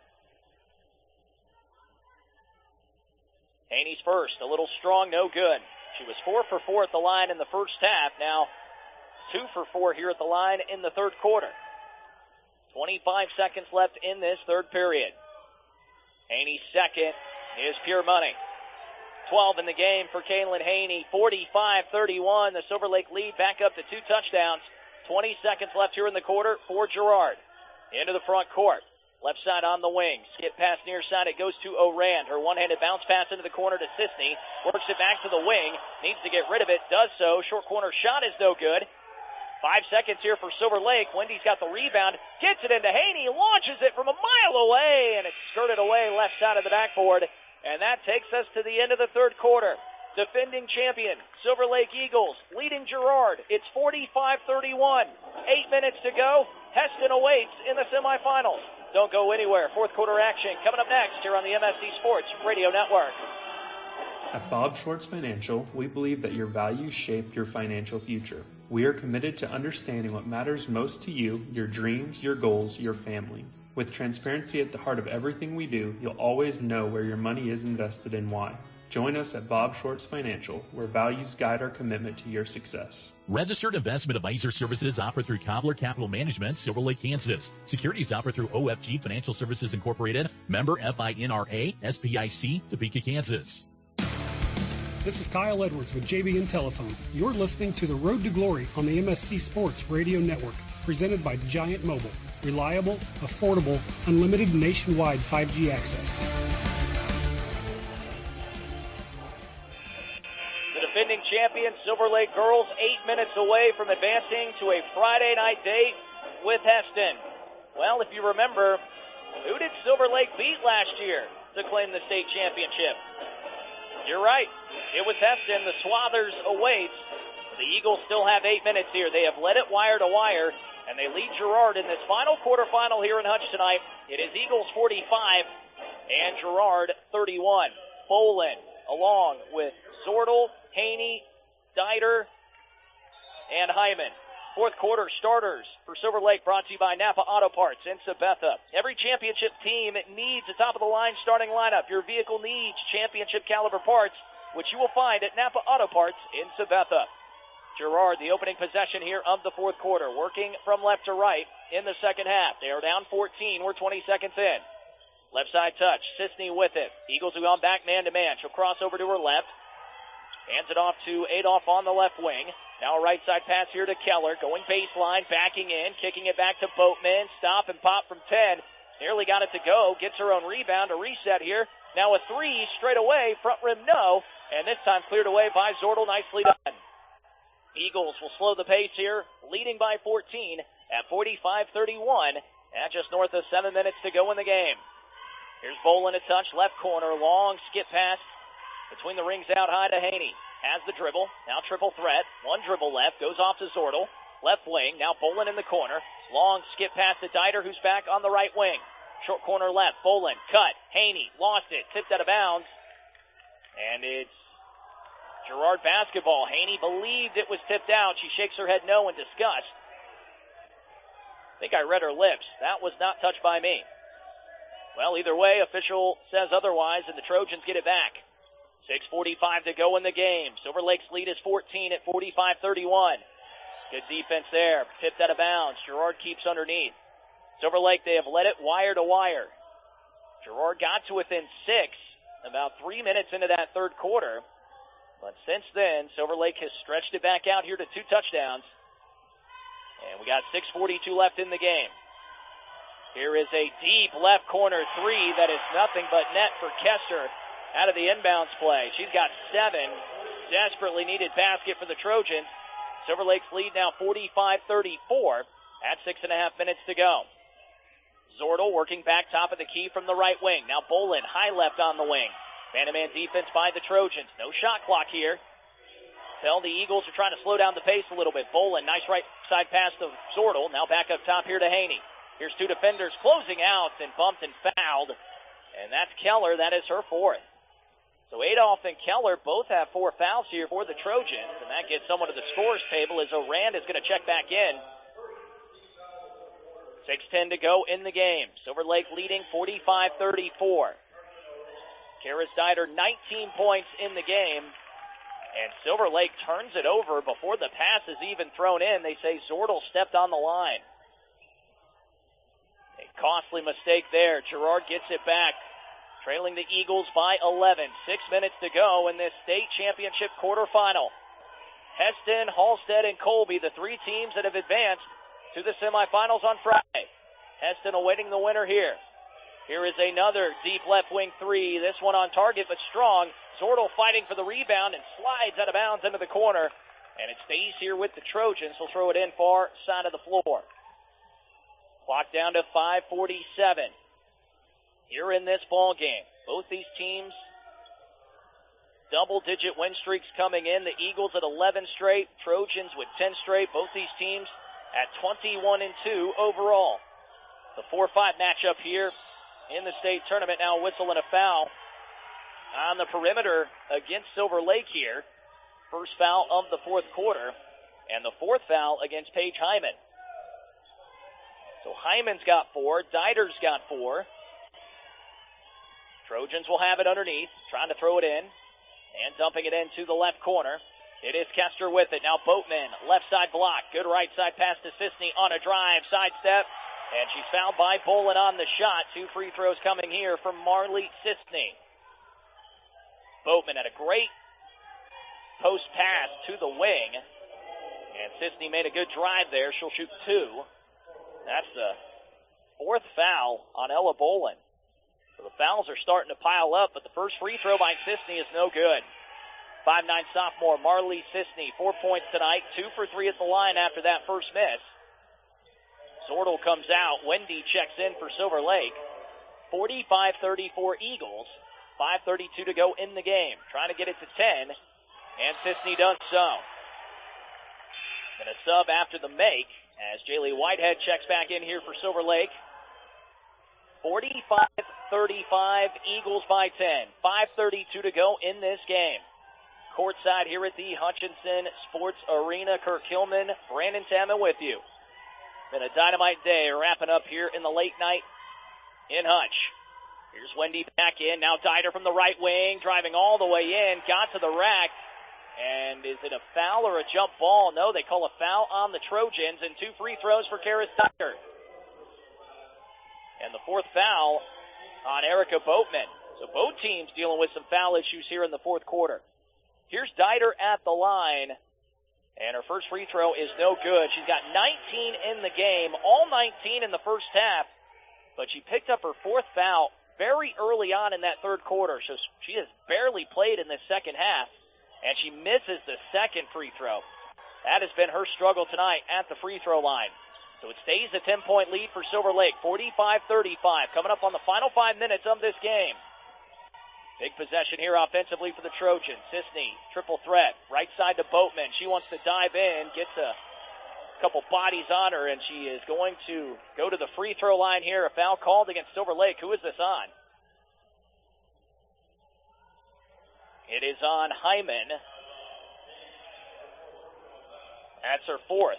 Haney's first, a little strong, no good. She was four for four at the line in the first half. Now two for four here at the line in the third quarter. twenty-five seconds left in this third period. Haney's second is pure money. twelve in the game for Kaylin Haney. forty-five thirty-one. The Silver Lake lead back up to two touchdowns. twenty seconds left here in the quarter for Girard. Into the front court. Left side on the wing. Skip pass near side. It goes to Oran. Her one-handed bounce pass into the corner to Sisney. Works it back to the wing. Needs to get rid of it. Does so. Short corner shot is no good. Five seconds here for Silver Lake. Wendy's got the rebound. Gets it into Haney. Launches it from a mile away. And it's skirted away left side of the backboard. And that takes us to the end of the third quarter. Defending champion, Silver Lake Eagles, leading Girard. It's forty-five thirty-one. Eight minutes to go. Heston awaits in the semifinals. Don't go anywhere. Fourth quarter action coming up next here on the M S C Sports Radio Network. At Bob Schwartz Financial, we believe that your values shape your financial future. We are committed to understanding what matters most to you, your dreams, your goals, your family. With transparency at the heart of everything we do, you'll always know where your money is invested and why. Join us at Bob Schwartz Financial, where values guide our commitment to your success. Registered investment advisor services offered through Cobbler Capital Management, Silver Lake, Kansas. Securities offered through O F G Financial Services Incorporated, member FINRA, S P I C, Topeka, Kansas. This is Kyle Edwards with J B N Telephone. You're listening to The Road to Glory on the M S C Sports Radio Network, presented by Giant Mobile. Reliable, affordable, unlimited nationwide five G access. Defending champion Silver Lake girls eight minutes away from advancing to a Friday night date with Heston. Well, if you remember, who did Silver Lake beat last year to claim the state championship? You're right. It was Heston. The Swathers awaits. The Eagles still have eight minutes here. They have led it wire to wire, and they lead Girard in this final quarterfinal here in Hutch tonight. It is Eagles forty-five and Girard thirty-one. Bolin along with Zordel, Haney, Dieter, and Hyman. Fourth quarter starters for Silver Lake brought to you by Napa Auto Parts in Sabetha. Every championship team needs a top-of-the-line starting lineup. Your vehicle needs championship caliber parts, which you will find at Napa Auto Parts in Sabetha. Girard, the opening possession here of the fourth quarter, working from left to right in the second half. They are down fourteen. We're twenty seconds in. Left side touch. Sisney with it. Eagles have gone back man-to-man. She'll cross over to her left. Hands it off to Adolph on the left wing. Now a right side pass here to Keller. Going baseline, backing in, kicking it back to Boatman. Stop and pop from ten. Nearly got it to go. Gets her own rebound. A reset here. Now a three straight away. Front rim no. And this time cleared away by Zordel. Nicely done. Eagles will slow the pace here. Leading by fourteen at forty-five thirty-one. At just north of seven minutes to go in the game. Here's Bolin a touch. Left corner. Long skip pass. Between the rings out high to Haney. Has the dribble. Now triple threat. One dribble left. Goes off to Zordel. Left wing. Now Bolin in the corner. Long skip pass to Dieter, who's back on the right wing. Short corner left. Bolin. Cut. Haney. Lost it. Tipped out of bounds. And it's Girard basketball. Haney believed it was tipped out. She shakes her head no in disgust. I think I read her lips. That was not touched by me. Well, either way, official says otherwise, and the Trojans get it back. six forty-five to go in the game. Silver Lake's lead is fourteen at forty-five thirty-one. Good defense there. Tipped out of bounds. Girard keeps underneath. Silver Lake, they have led it wire to wire. Girard got to within six about three minutes into that third quarter. But since then, Silver Lake has stretched it back out here to two touchdowns. And we got six forty-two left in the game. Here is a deep left corner three that is nothing but net for Kester. Out of the inbounds play. She's got seven. Desperately needed basket for the Trojans. Silver Lake's lead now forty-five thirty-four at six and a half minutes to go. Zordel working back top of the key from the right wing. Now Bolin high left on the wing. Man-to-man defense by the Trojans. No shot clock here. Tell the Eagles are trying to slow down the pace a little bit. Bolin, nice right side pass to Zordel. Now back up top here to Haney. Here's two defenders closing out and bumped and fouled. And that's Keller. That is her fourth. So Adolph and Keller both have four fouls here for the Trojans, and that gets someone to the scores table as Orand is going to check back in. six ten to go in the game. Silver Lake leading forty-five thirty-four. Karis Dieter, nineteen points in the game, and Silver Lake turns it over before the pass is even thrown in. They say Zordel stepped on the line. A costly mistake there. Girard gets it back. Trailing the Eagles by eleven. Six minutes to go in this state championship quarterfinal. Heston, Halstead, and Colby, the three teams that have advanced to the semifinals on Friday. Heston awaiting the winner here. Here is another deep left wing three. This one on target but strong. Zordel fighting for the rebound and slides out of bounds into the corner. And it stays here with the Trojans. He'll throw it in far side of the floor. Clock down to five forty-seven. Here in this ball game, both these teams, double-digit win streaks coming in. The Eagles at eleven straight, Trojans with ten straight. Both these teams at twenty-one and two overall. The four five matchup here in the state tournament. Now a whistle and a foul on the perimeter against Silver Lake here. First foul of the fourth quarter, and the fourth foul against Paige Hyman. So Hyman's got four, Dieter's got four. Trojans will have it underneath, trying to throw it in. And dumping it into the left corner. It is Kester with it. Now Boatman, left side block. Good right side pass to Sisney on a drive. Sidestep. And she's fouled by Bolin on the shot. Two free throws coming here from Marley Sisney. Boatman had a great post pass to the wing. And Sisney made a good drive there. She'll shoot two. That's the fourth foul on Ella Bolin. So the fouls are starting to pile up, but the first free throw by Sisney is no good. five nine sophomore Marley Sisney, four points tonight, two for three at the line after that first miss. Zordel comes out. Wendy checks in for Silver Lake. forty-five thirty-four Eagles. five thirty-two to go in the game. Trying to get it to ten, and Sisney does so. And a sub after the make as Jaylee Whitehead checks back in here for Silver Lake. forty-five thirty-five, Eagles by ten. five thirty-two to go in this game. Courtside here at the Hutchinson Sports Arena. Kirk Hillman, Brandon Tamman with you. Been a dynamite day wrapping up here in the late night in Hutch. Here's Wendy back in. Now Dieter from the right wing, driving all the way in. Got to the rack. And is it a foul or a jump ball? No, they call a foul on the Trojans, and two free throws for Karis Dieter. And the fourth foul on Erica Boatman. So both teams dealing with some foul issues here in the fourth quarter. Here's Dieter at the line, and her first free throw is no good. She's got nineteen in the game, all nineteen in the first half, but she picked up her fourth foul very early on in that third quarter, so she has barely played in this second half, and she misses the second free throw. That has been her struggle tonight at the free throw line. So it stays a ten-point lead for Silver Lake, forty-five thirty-five, coming up on the final five minutes of this game. Big possession here offensively for the Trojans. Sisney, triple threat, right side to Boatman. She wants to dive in, gets a couple bodies on her, and she is going to go to the free throw line here. A foul called against Silver Lake. Who is this on? It is on Hyman. That's her fourth.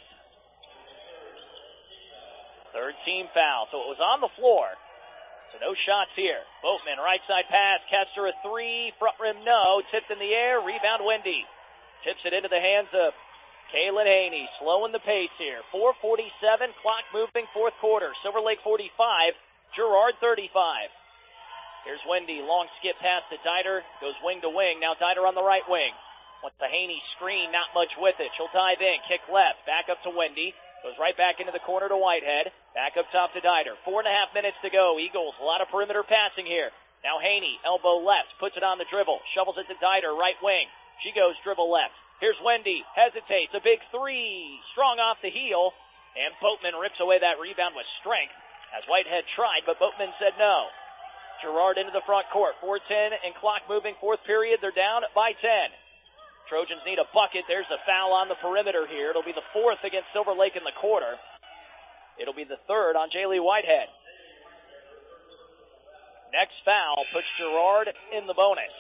Third team foul. So it was on the floor. So no shots here. Boatman, right side pass. Kester a three. Front rim, no. Tipped in the air. Rebound, Wendy. Tips it into the hands of Kaylin Haney. Slowing the pace here. four forty-seven. Clock moving. Fourth quarter. Silver Lake forty-five. Girard thirty-five. Here's Wendy. Long skip pass to Dieter. Goes wing to wing. Now Dieter on the right wing. Wants the Haney screen. Not much with it. She'll dive in. Kick left. Back up to Wendy. Goes right back into the corner to Whitehead. Back up top to Dieter. Four and a half minutes to go. Eagles, a lot of perimeter passing here. Now Haney, elbow left, puts it on the dribble. Shovels it to Dieter, right wing. She goes dribble left. Here's Wendy, hesitates. A big three. Strong off the heel. And Boatman rips away that rebound with strength. As Whitehead tried, but Boatman said no. Girard into the front court. four ten and clock moving. Fourth period. They're down by ten. Trojans need a bucket. There's a foul on the perimeter here. It'll be the fourth against Silver Lake in the quarter. It'll be the third on Jaylee Whitehead. Next foul puts Girard in the bonus.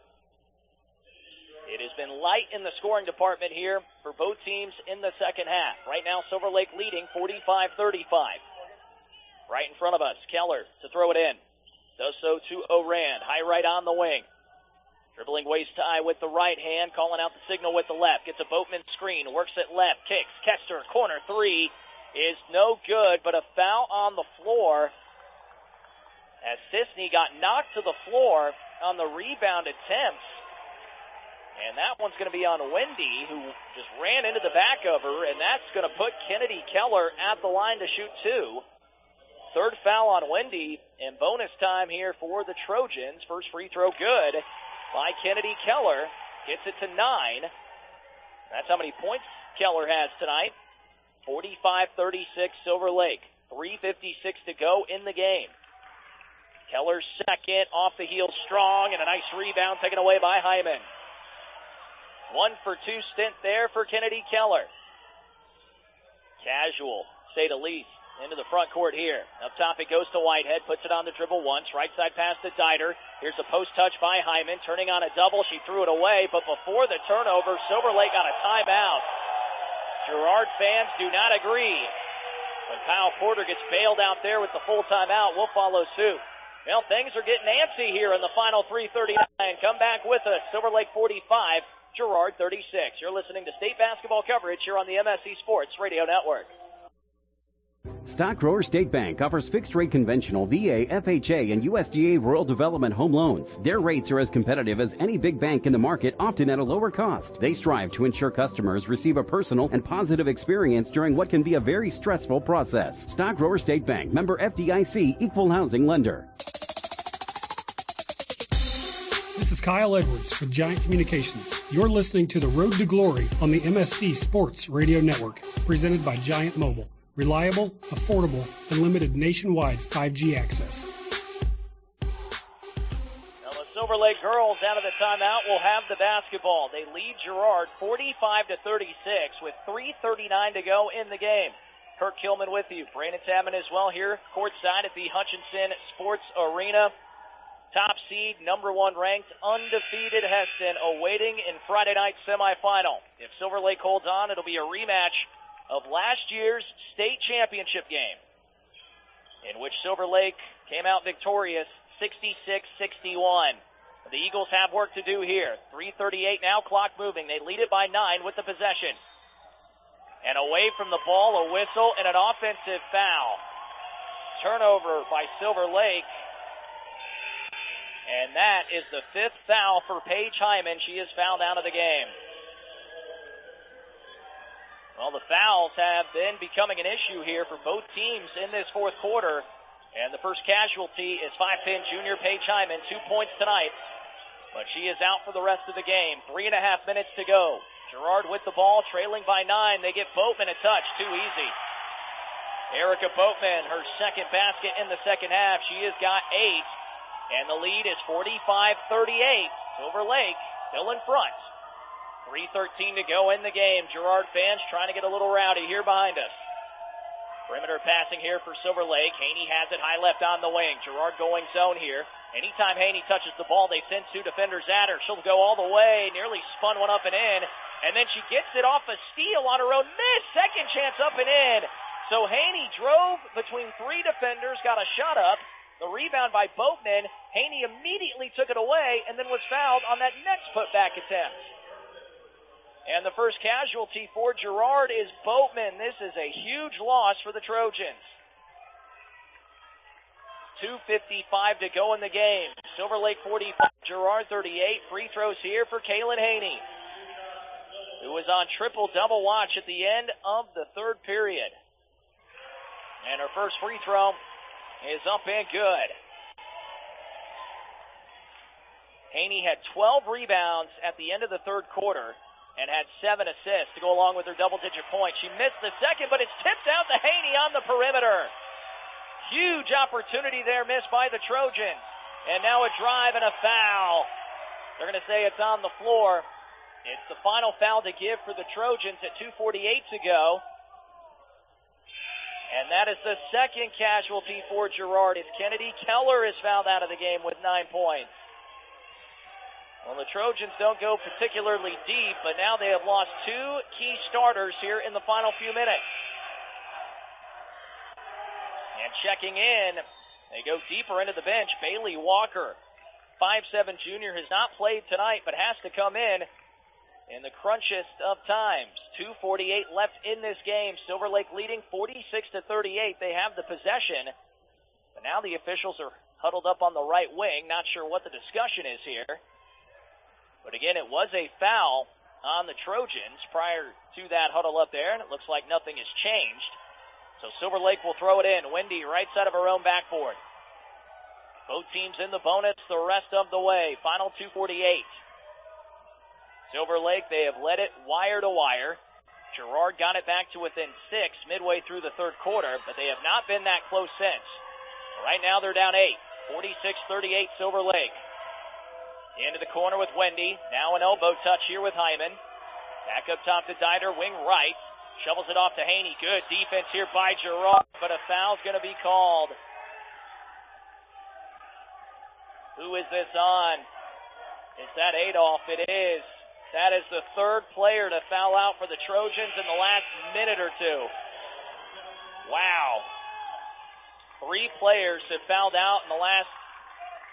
It has been light in the scoring department here for both teams in the second half. Right now, Silver Lake leading forty-five thirty-five. Right in front of us, Keller to throw it in. Does so to Orand. High right on the wing. Dribbling waist high with the right hand, calling out the signal with the left. Gets a Boatman screen, works it left, kicks. Kester, corner three is no good, but a foul on the floor as Sisney got knocked to the floor on the rebound attempts. And that one's going to be on Wendy, who just ran into the back of her, and that's going to put Kennedy Keller at the line to shoot two. Third foul on Wendy, and bonus time here for the Trojans. First free throw good by Kennedy Keller. Gets it to nine. That's how many points Keller has tonight. forty-five thirty-six Silver Lake. three fifty-six to go in the game. Keller second, off the heel strong, and a nice rebound taken away by Hyman. One for two stint there for Kennedy Keller. Casual, say the least. Into the front court here. Up top it goes to Whitehead. Puts it on the dribble once. Right side pass to Dieter. Here's a post touch by Hyman. Turning on a double. She threw it away. But before the turnover, Silver Lake got a timeout. Girard fans do not agree. When Kyle Porter gets bailed out there with the full timeout, we'll follow suit. Well, things are getting antsy here in the final three thirty-nine. Come back with us. Silver Lake forty-five, Girard thirty-six. You're listening to state basketball coverage here on the M S C Sports Radio Network. Stock Grower State Bank offers fixed-rate conventional V A, F H A, and U S D A rural development home loans. Their rates are as competitive as any big bank in the market, often at a lower cost. They strive to ensure customers receive a personal and positive experience during what can be a very stressful process. Stock Grower State Bank, member F D I C, equal housing lender. This is Kyle Edwards with Giant Communications. You're listening to The Road to Glory on the M S C Sports Radio Network, presented by Giant Mobile. Reliable, affordable, unlimited nationwide five G access. Now the Silver Lake girls out of the timeout will have the basketball. They lead Girard forty-five to thirty-six with three thirty-nine to go in the game. Kirk Kilman with you. Brandon Salmon as well here courtside at the Hutchinson Sports Arena. Top seed, number one ranked, undefeated Heston awaiting in Friday night semifinal. If Silver Lake holds on, it'll be a rematch of last year's state championship game, in which Silver Lake came out victorious sixty-six sixty-one. The Eagles have work to do here. three thirty-eight now, clock moving. They lead it by nine with the possession. And away from the ball, a whistle and an offensive foul. Turnover by Silver Lake. And that is the fifth foul for Paige Hyman. She is fouled out of the game. Well, the fouls have been becoming an issue here for both teams in this fourth quarter. And the first casualty is five-pin junior Paige Hyman, two points tonight. But she is out for the rest of the game. Three and a half minutes to go. Girard with the ball, trailing by nine. They get Boatman a touch, too easy. Erica Boatman, her second basket in the second half. She has got eight. And the lead is forty-five thirty-eight. Silver Lake still in front. three thirteen to go in the game. Girard fans trying to get a little rowdy here behind us. Perimeter passing here for Silver Lake. Haney has it high left on the wing. Girard going zone here. Anytime Haney touches the ball, they send two defenders at her. She'll go all the way. Nearly spun one up and in. And then she gets it off a steal on her own miss. Second chance up and in. So Haney drove between three defenders, got a shot up. The rebound by Boatman. Haney immediately took it away and then was fouled on that next putback attempt. And the first casualty for Girard is Boatman. This is a huge loss for the Trojans. two fifty-five to go in the game. Silver Lake forty-five, Girard thirty-eight. Free throws here for Kaylin Haney, who was on triple-double watch at the end of the third period. And her first free throw is up and good. Haney had twelve rebounds at the end of the third quarter and had seven assists to go along with her double-digit points. She missed the second, but it's tipped out to Haney on the perimeter. Huge opportunity there missed by the Trojans. And now a drive and a foul. They're going to say it's on the floor. It's the final foul to give for the Trojans at two forty-eight to go. And that is the second casualty for Girard as Kennedy Keller is fouled out of the game with nine points. Well, the Trojans don't go particularly deep, but now they have lost two key starters here in the final few minutes. And checking in, they go deeper into the bench. Bailey Walker, five seven junior, has not played tonight, but has to come in in the crunchiest of times. two forty-eight left in this game. Silver Lake leading forty-six to thirty-eight. They have the possession, but now the officials are huddled up on the right wing. Not sure what the discussion is here. But again, it was a foul on the Trojans prior to that huddle up there, and it looks like nothing has changed. So Silver Lake will throw it in. Wendy, right side of her own backboard. Both teams in the bonus the rest of the way. Final two forty-eight. Silver Lake, they have led it wire to wire. Girard got it back to within six midway through the third quarter, but they have not been that close since. Right now they're down eight. forty-six thirty-eight Silver Lake. Into the corner with Wendy. Now an elbow touch here with Hyman. Back up top to Dieter, wing right. Shovels it off to Haney. Good defense here by Girard, but a foul's going to be called. Who is this on? Is that Adolph? It is. That is the third player to foul out for the Trojans in the last minute or two. Wow. Three players have fouled out in the last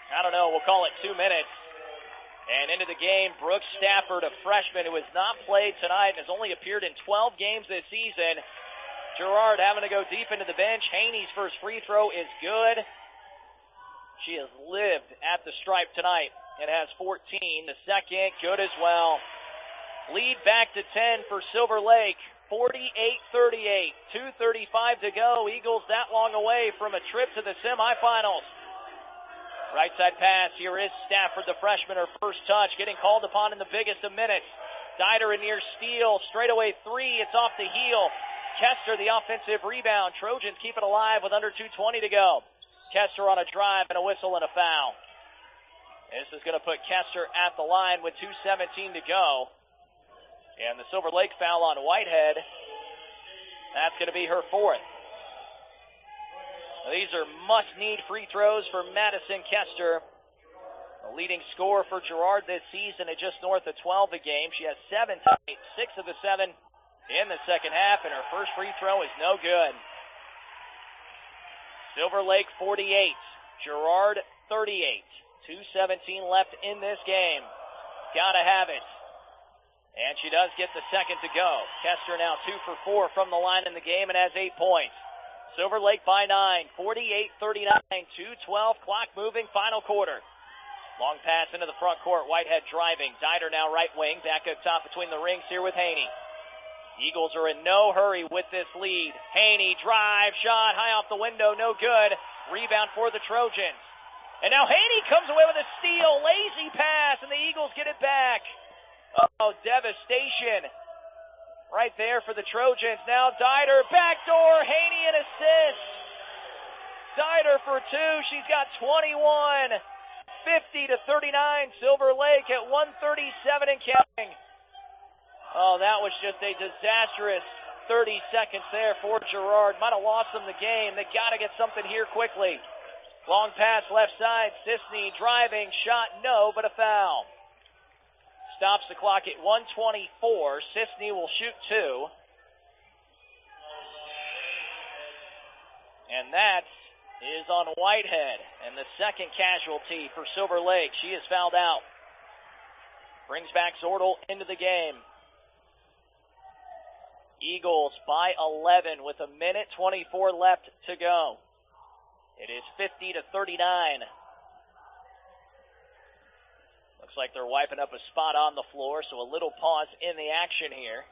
I don't know, we'll call it two minutes. And into the game, Brooks Stafford, a freshman who has not played tonight and has only appeared in twelve games this season. Girard having to go deep into the bench. Haney's first free throw is good. She has lived at the stripe tonight and has fourteen. The second, good as well. Lead back to ten for Silver Lake, forty-eight thirty-eight. two thirty-five to go. Eagles that long away from a trip to the semifinals. Right side pass, here is Stafford, the freshman, her first touch, getting called upon in the biggest of minutes. Dieter a near steal, straightaway three, it's off the heel. Kester the offensive rebound. Trojans keep it alive with under two twenty to go. Kester on a drive and a whistle and a foul. This is going to put Kester at the line with two seventeen to go. And the Silver Lake foul on Whitehead, that's going to be her fourth. These are must-need free throws for Madison Kester. The leading scorer for Girard this season at just north of twelve a game. She has seven tonight, six of the seven in the second half, and her first free throw is no good. Silver Lake forty-eight, Girard thirty-eight. two seventeen left in this game. Gotta have it. And she does get the second to go. Kester now two for four from the line in the game and has eight points. Silver Lake by nine, forty-eight thirty-nine, two twelve, clock moving, final quarter. Long pass into the front court, Whitehead driving. Dieter now right wing, back up top between the rings here with Haney. Eagles are in no hurry with this lead. Haney, drive, shot, high off the window, no good. Rebound for the Trojans. And now Haney comes away with a steal, lazy pass, and the Eagles get it back. Oh, devastation. Right there for the Trojans. Now Dieter, backdoor, Haney an assist. Dieter for two. She's got twenty-one. fifty to thirty-nine. Silver Lake at one thirty-seven and counting. Oh, that was just a disastrous thirty seconds there for Girard. Might have lost them the game. They got to get something here quickly. Long pass left side. Sisney driving. Shot no, but a foul. Stops the clock at one twenty-four. Sisney will shoot two. And that is on Whitehead. And the second casualty for Silver Lake. She is fouled out. Brings back Zordel into the game. Eagles by eleven with a minute twenty-four left to go. It is fifty to thirty-nine. Looks like they're wiping up a spot on the floor, so a little pause in the action here.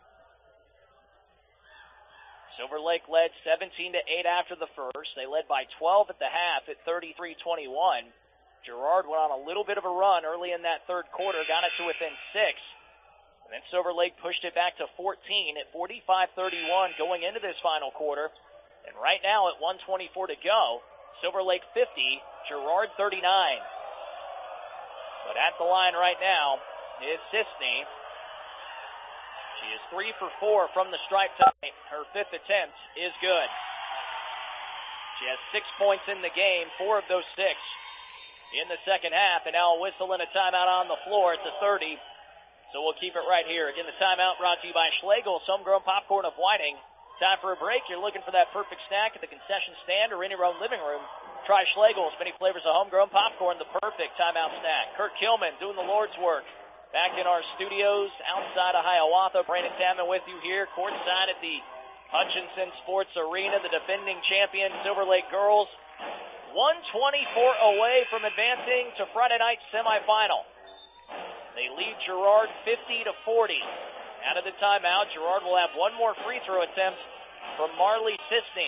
Silver Lake led seventeen to eight after the first. They led by twelve at the half at thirty-three twenty-one. Girard went on a little bit of a run early in that third quarter, got it to within six. And then Silver Lake pushed it back to fourteen at forty-five thirty-one going into this final quarter. And right now at one twenty-four to go, Silver Lake fifty, Girard thirty-nine. But at the line right now is Sisney. She is three for four from the stripe tonight. Her fifth attempt is good. She has six points in the game, four of those six in the second half. And now a whistle and a timeout on the floor. It's a thirty. So we'll keep it right here. Again, the timeout brought to you by Schlegel's Homegrown Popcorn of Whiting. Time for a break. You're looking for that perfect snack at the concession stand or in your own living room. Try Schlegel's, many flavors of homegrown popcorn, the perfect timeout snack. Kurt Kilman doing the Lord's work. Back in our studios outside of Hiawatha. Brandon Tamman with you here, courtside at the Hutchinson Sports Arena. The defending champion Silver Lake girls, one twenty-four away from advancing to Friday night semifinal. They lead Girard fifty to forty. Out of the timeout, Girard will have one more free throw attempt from Marley Sisney.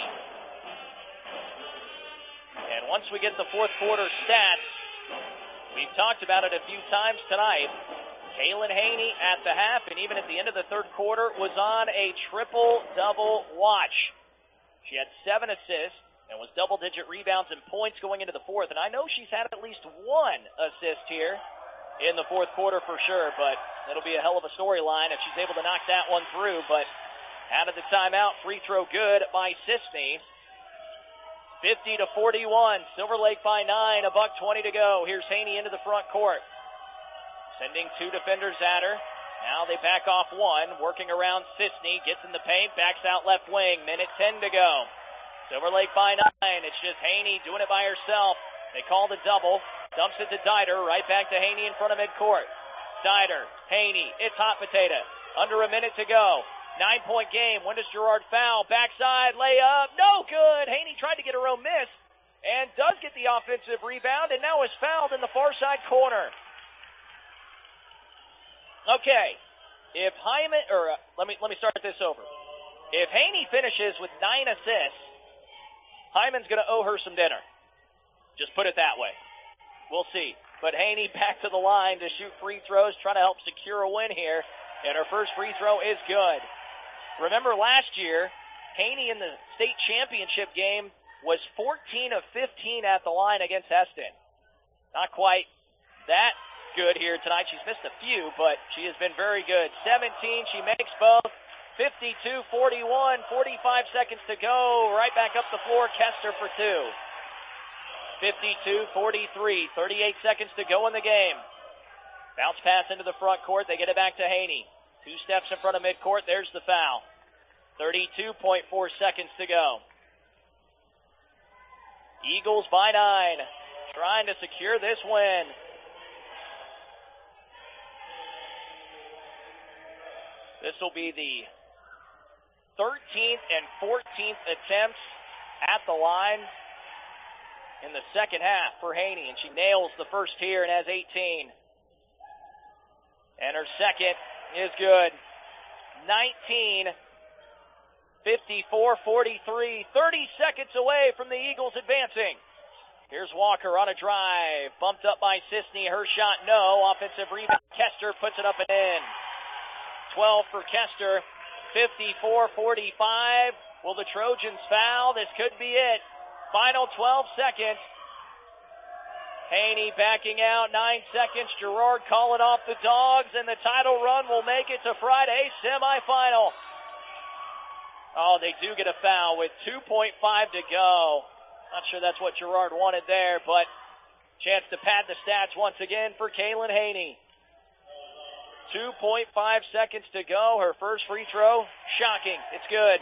And once we get the fourth quarter stats, we've talked about it a few times tonight. Kaylin Haney at the half and even at the end of the third quarter was on a triple-double watch. She had seven assists and was double-digit rebounds and points going into the fourth. And I know she's had at least one assist here in the fourth quarter for sure, but it'll be a hell of a storyline if she's able to knock that one through. But out of the timeout, free throw good by Sisney. fifty to forty-one, Silver Lake by nine, a buck twenty to go. Here's Haney into the front court. Sending two defenders at her. Now they back off one, working around Sisney, gets in the paint, backs out left wing, minute ten to go. Silver Lake by nine, it's just Haney doing it by herself. They call the double. Dumps it to Dieter. Right back to Haney in front of midcourt. Dieter, Haney, it's hot potato. Under a minute to go. Nine-point game. When does Girard foul? Backside layup. No good. Haney tried to get her own miss and does get the offensive rebound and now is fouled in the far side corner. Okay. If Hyman, or uh, let me let me start this over. If Haney finishes with nine assists, Hyman's going to owe her some dinner. Just put it that way. We'll see. But Haney back to the line to shoot free throws, trying to help secure a win here. And her first free throw is good. Remember last year, Haney in the state championship game was fourteen of fifteen at the line against Heston. Not quite that good here tonight. She's missed a few, but she has been very good. seventeen, she makes both. fifty-two forty-one, forty-five seconds to go. Right back up the floor, Kester for two. fifty-two forty-three, thirty-eight seconds to go in the game. Bounce pass into the front court. They get it back to Haney. Two steps in front of midcourt. There's the foul. thirty-two point four seconds to go. Eagles by nine. Trying to secure this win. This will be the thirteenth and fourteenth attempts at the line in the second half for Haney, and she nails the first here and has eighteen. And her second is good. nineteen, fifty-four forty-three, thirty seconds away from the Eagles advancing. Here's Walker on a drive, bumped up by Sisney. Her shot, no. Offensive rebound. Kester puts it up and in. twelve for Kester, fifty-four forty-five. Will the Trojans foul? This could be it. Final twelve seconds. Haney backing out, nine seconds. Girard calling off the Dogs, and the title run will make it to Friday's semifinal. Oh, they do get a foul with two point five to go. Not sure that's what Girard wanted there, but chance to pad the stats once again for Kaylin Haney. two point five seconds to go. Her first free throw, shocking. It's good.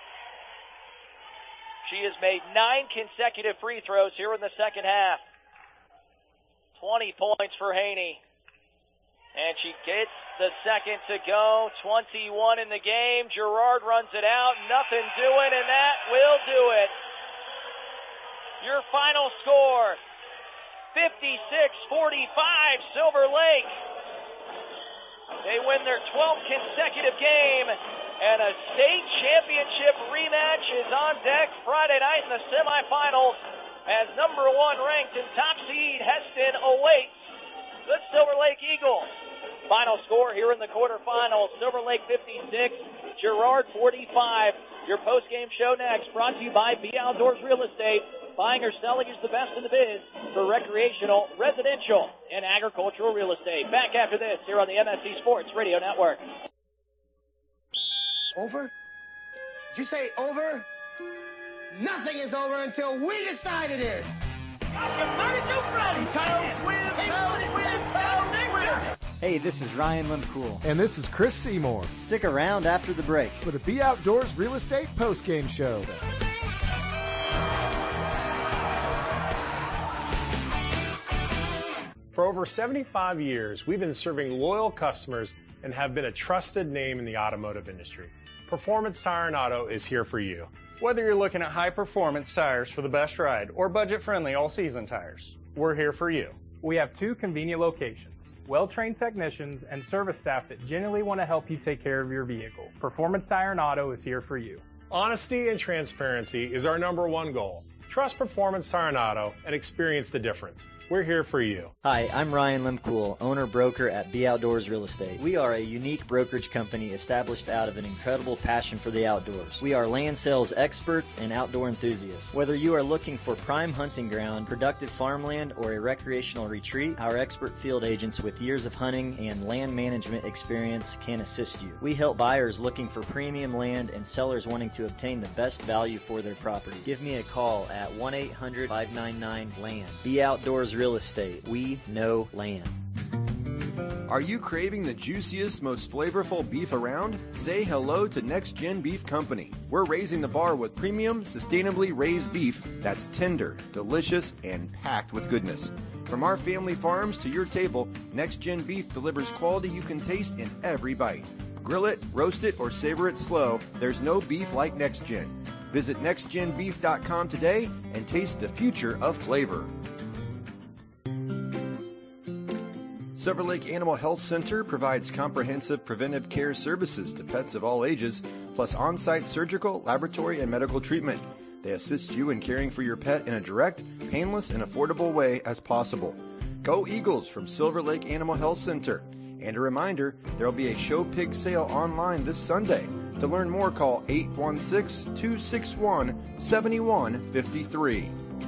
She has made nine consecutive free throws here in the second half. twenty points for Haney. And she gets the second to go. twenty-one in the game. Girard runs it out. Nothing doing, and that will do it. Your final score, fifty-six forty-five, Silver Lake. They win their twelfth consecutive game, and a state championship rematch is on deck Friday night in the semifinals as number one ranked and top seed Heston awaits the Silver Lake Eagles. Final score here in the quarterfinals, Silver Lake fifty-six, Girard forty-five. Your post-game show next, brought to you by B Outdoors Real Estate. Buying or selling is the best in the biz for recreational, residential, and agricultural real estate. Back after this here on the M S C Sports Radio Network. Over? Did you say over? Nothing is over until we decide it is. Hey, this is Ryan Limcool. And this is Chris Seymour. Stick around after the break for the Be Outdoors Real Estate Postgame Show. For over seventy-five years, we've been serving loyal customers and have been a trusted name in the automotive industry. Performance Tire and Auto is here for you. Whether you're looking at high-performance tires for the best ride or budget-friendly all-season tires, we're here for you. We have two convenient locations, well-trained technicians, and service staff that genuinely want to help you take care of your vehicle. Performance Tire and Auto is here for you. Honesty and transparency is our number one goal. Trust Performance Tire and Auto and experience the difference. We're here for you. Hi, I'm Ryan Limcool, owner-broker at Be Outdoors Real Estate. We are a unique brokerage company established out of an incredible passion for the outdoors. We are land sales experts and outdoor enthusiasts. Whether you are looking for prime hunting ground, productive farmland, or a recreational retreat, our expert field agents with years of hunting and land management experience can assist you. We help buyers looking for premium land and sellers wanting to obtain the best value for their property. Give me a call at one eight hundred, five nine nine, land. Be Outdoors Real Estate. We know land. Are you craving the juiciest, most flavorful beef around? Say hello to Next Gen Beef Company. We're raising the bar with premium, sustainably raised beef that's tender, delicious, and packed with goodness. From our family farms to your table, Next Gen Beef delivers quality you can taste in every bite. Grill it, roast it, or savor it slow, there's no beef like Next Gen. Visit next gen beef dot com today and taste the future of flavor. Silver Lake Animal Health Center provides comprehensive preventive care services to pets of all ages, plus on-site surgical, laboratory, and medical treatment. They assist you in caring for your pet in a direct, painless, and affordable way as possible. Go Eagles from Silver Lake Animal Health Center. And a reminder, there will be a show pig sale online this Sunday. To learn more, call eight one six, two six one, seven one five three.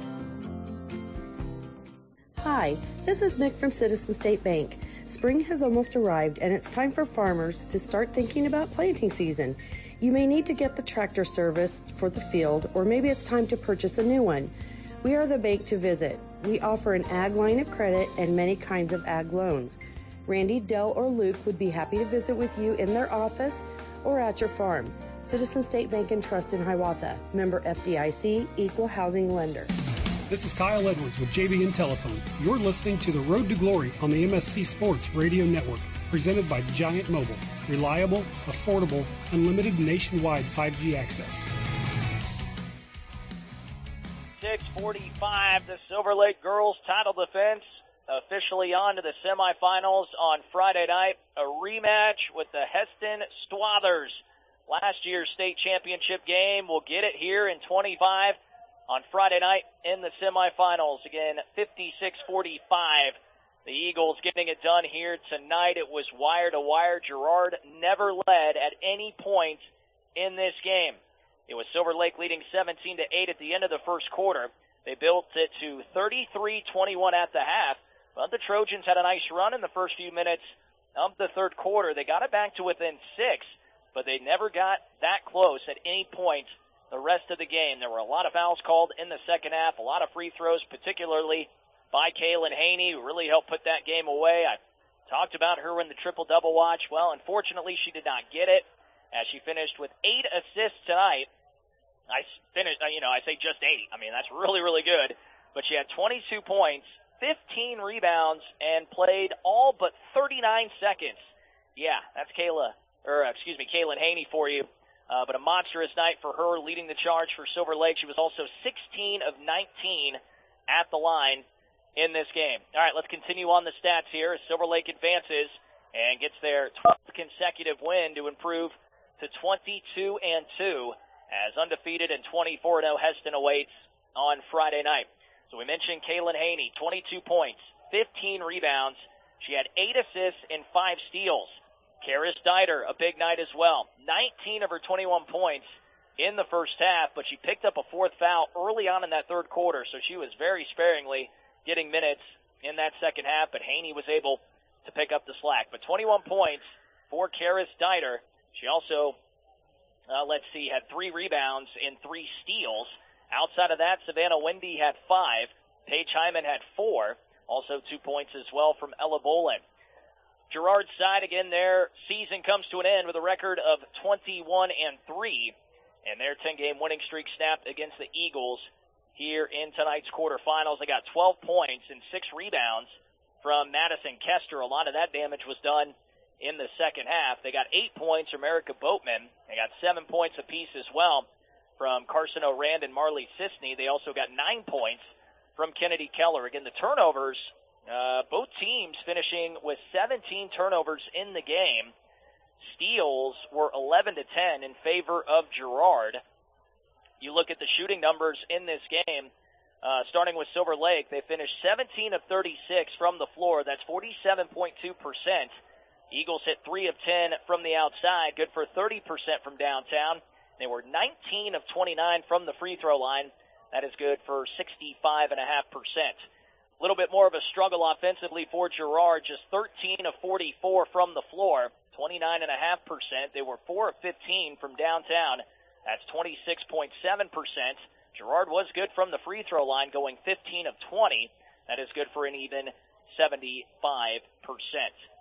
Hi, this is Nick from Citizen State Bank. Spring has almost arrived, and it's time for farmers to start thinking about planting season. You may need to get the tractor serviced for the field, or maybe it's time to purchase a new one. We are the bank to visit. We offer an ag line of credit and many kinds of ag loans. Randy, Dell, or Luke would be happy to visit with you in their office or at your farm. Citizen State Bank and Trust in Hiawatha. Member F D I C, Equal Housing Lender. This is Kyle Edwards with J B N Telephone. You're listening to The Road to Glory on the M S C Sports Radio Network, presented by Giant Mobile. Reliable, affordable, unlimited nationwide five G access. six forty-five, the Silver Lake girls title defense officially on to the semifinals on Friday night. A rematch with the Heston Stwathers. Last year's state championship game. We'll get it here in twenty-five on Friday night in the semifinals. Again, fifty-six forty-five. The Eagles getting it done here tonight. It was wire to wire. Girard never led at any point in this game. It was Silver Lake leading seventeen to eight at the end of the first quarter. They built it to thirty-three twenty-one at the half. But the Trojans had a nice run in the first few minutes of the third quarter. They got it back to within six, but they never got that close at any point the rest of the game. There were a lot of fouls called in the second half, a lot of free throws, particularly by Kaylin Haney, who really helped put that game away. I talked about her in the triple-double watch. Well, unfortunately, she did not get it, as she finished with eight assists tonight. I finished, you know, I say just eight. I mean, that's really, really good. But she had twenty-two points, fifteen rebounds, and played all but thirty-nine seconds. Yeah, that's Kayla, or excuse me, Kaylin Haney for you. Uh, but a monstrous night for her, leading the charge for Silver Lake. She was also sixteen of nineteen at the line in this game. All right, let's continue on the stats here as Silver Lake advances and gets their twelfth consecutive win to improve to twenty-two and two, as undefeated and twenty-four and oh Heston awaits on Friday night. So we mentioned Kaylin Haney, twenty-two points, fifteen rebounds. She had eight assists and five steals. Karis Dieter, a big night as well. nineteen of her twenty-one points in the first half, but she picked up a fourth foul early on in that third quarter, so she was very sparingly getting minutes in that second half, but Haney was able to pick up the slack. But twenty-one points for Karis Dieter. She also, uh, let's see, had three rebounds and three steals. Outside of that, Savannah Wendy had five. Paige Hyman had four. Also two points as well from Ella Bolin. Girard's side, again, their season comes to an end with a record of twenty-one and three. And their ten-game winning streak snapped against the Eagles here in tonight's quarterfinals. They got twelve points and six rebounds from Madison Kester. A lot of that damage was done in the second half. They got eight points from Erica Boatman. They got seven points apiece as well from Carson O'Rand and Marley Sisney. They also got nine points from Kennedy Keller. Again, the turnovers, uh, both teams finishing with seventeen turnovers in the game. Steals were eleven to ten in favor of Girard. You look at the shooting numbers in this game, uh, starting with Silver Lake, they finished seventeen of thirty-six from the floor. That's forty-seven point two percent. Eagles hit three of ten from the outside, good for thirty percent from downtown. They were nineteen of twenty-nine from the free throw line. That is good for sixty-five point five percent. A little bit more of a struggle offensively for Girard, just thirteen of forty-four from the floor, twenty-nine point five percent. They were four of fifteen from downtown. That's twenty-six point seven percent. Girard was good from the free throw line, going fifteen of twenty. That is good for an even seventy-five percent.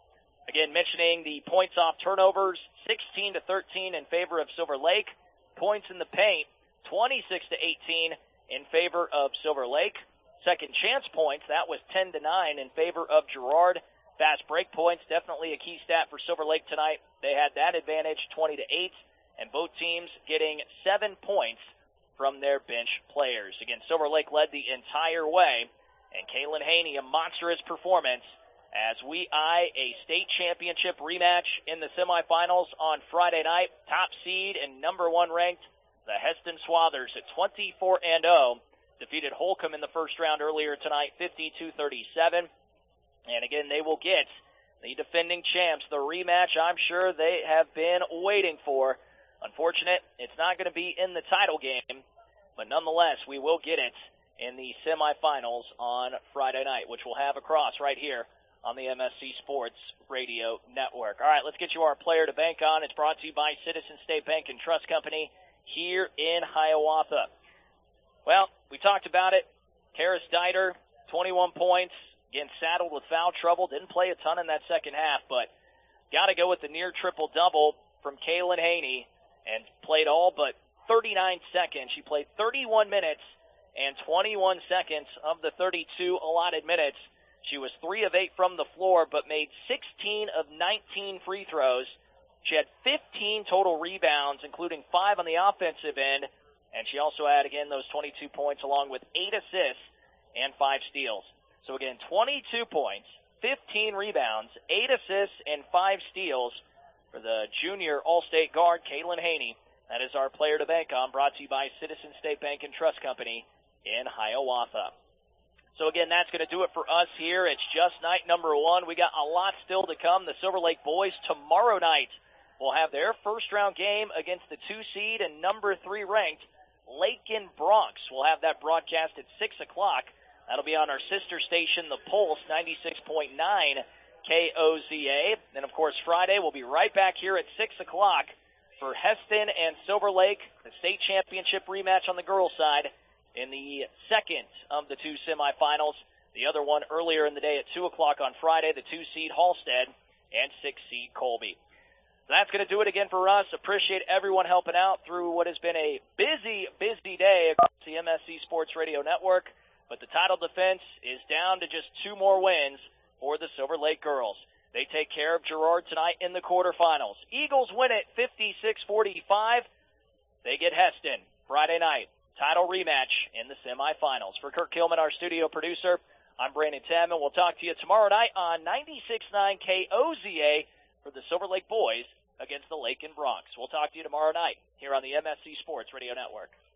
Again, mentioning the points off turnovers, sixteen to thirteen in favor of Silver Lake. Points in the paint, twenty-six to eighteen in favor of Silver Lake. Second chance points, that was ten to nine in favor of Girard. Fast break points, definitely a key stat for Silver Lake tonight. They had that advantage, twenty to eight, and both teams getting seven points from their bench players. Again, Silver Lake led the entire way, and Kaylin Haney, a monstrous performance as we eye a state championship rematch in the semifinals on Friday night. Top seed and number one ranked, the Heston Swathers at twenty-four and oh, defeated Holcomb in the first round earlier tonight, fifty-two thirty-seven. And again, they will get the defending champs, the rematch I'm sure they have been waiting for. Unfortunate, it's not going to be in the title game, but nonetheless, we will get it in the semifinals on Friday night, which we'll have across right here on the M S C Sports Radio Network. All right, let's get you our player to bank on. It's brought to you by Citizen State Bank and Trust Company here in Hiawatha. Well, we talked about it. Karis Dieter, twenty-one points, again saddled with foul trouble. Didn't play a ton in that second half, but got to go with the near triple-double from Kaylin Haney, and played all but thirty-nine seconds. She played thirty-one minutes and twenty-one seconds of the thirty-two allotted minutes. She was three of eight from the floor, but made sixteen of nineteen free throws. She had fifteen total rebounds, including five on the offensive end, and she also had, again, those twenty-two points along with eight assists and five steals. So, again, twenty-two points, fifteen rebounds, eight assists, and five steals for the junior All-State guard, Kaylin Haney. That is our player to bank on, brought to you by Citizen State Bank and Trust Company in Hiawatha. So, again, that's going to do it for us here. It's just night number one. We got a lot still to come. The Silver Lake boys tomorrow night will have their first-round game against the two-seed and number three-ranked Lakin Bronx. We'll have that broadcast at six o'clock. That'll be on our sister station, The Pulse, ninety-six point nine K O Z A. Then, of course, Friday we'll be right back here at six o'clock for Heston and Silver Lake, the state championship rematch on the girls' side, in the second of the two semifinals. The other one earlier in the day at two o'clock on Friday, the two-seed Halstead and six-seed Colby. So that's going to do it again for us. Appreciate everyone helping out through what has been a busy, busy day across the M S C Sports Radio Network. But the title defense is down to just two more wins for the Silver Lake girls. They take care of Girard tonight in the quarterfinals. Eagles win it fifty-six forty-five. They get Heston Friday night. Title rematch in the semifinals. For Kirk Kilman, our studio producer, I'm Brandon Tamman. We'll talk to you tomorrow night on ninety-six point nine K O Z A for the Silver Lake boys against the Lakin Bronx. We'll talk to you tomorrow night here on the M S C Sports Radio Network.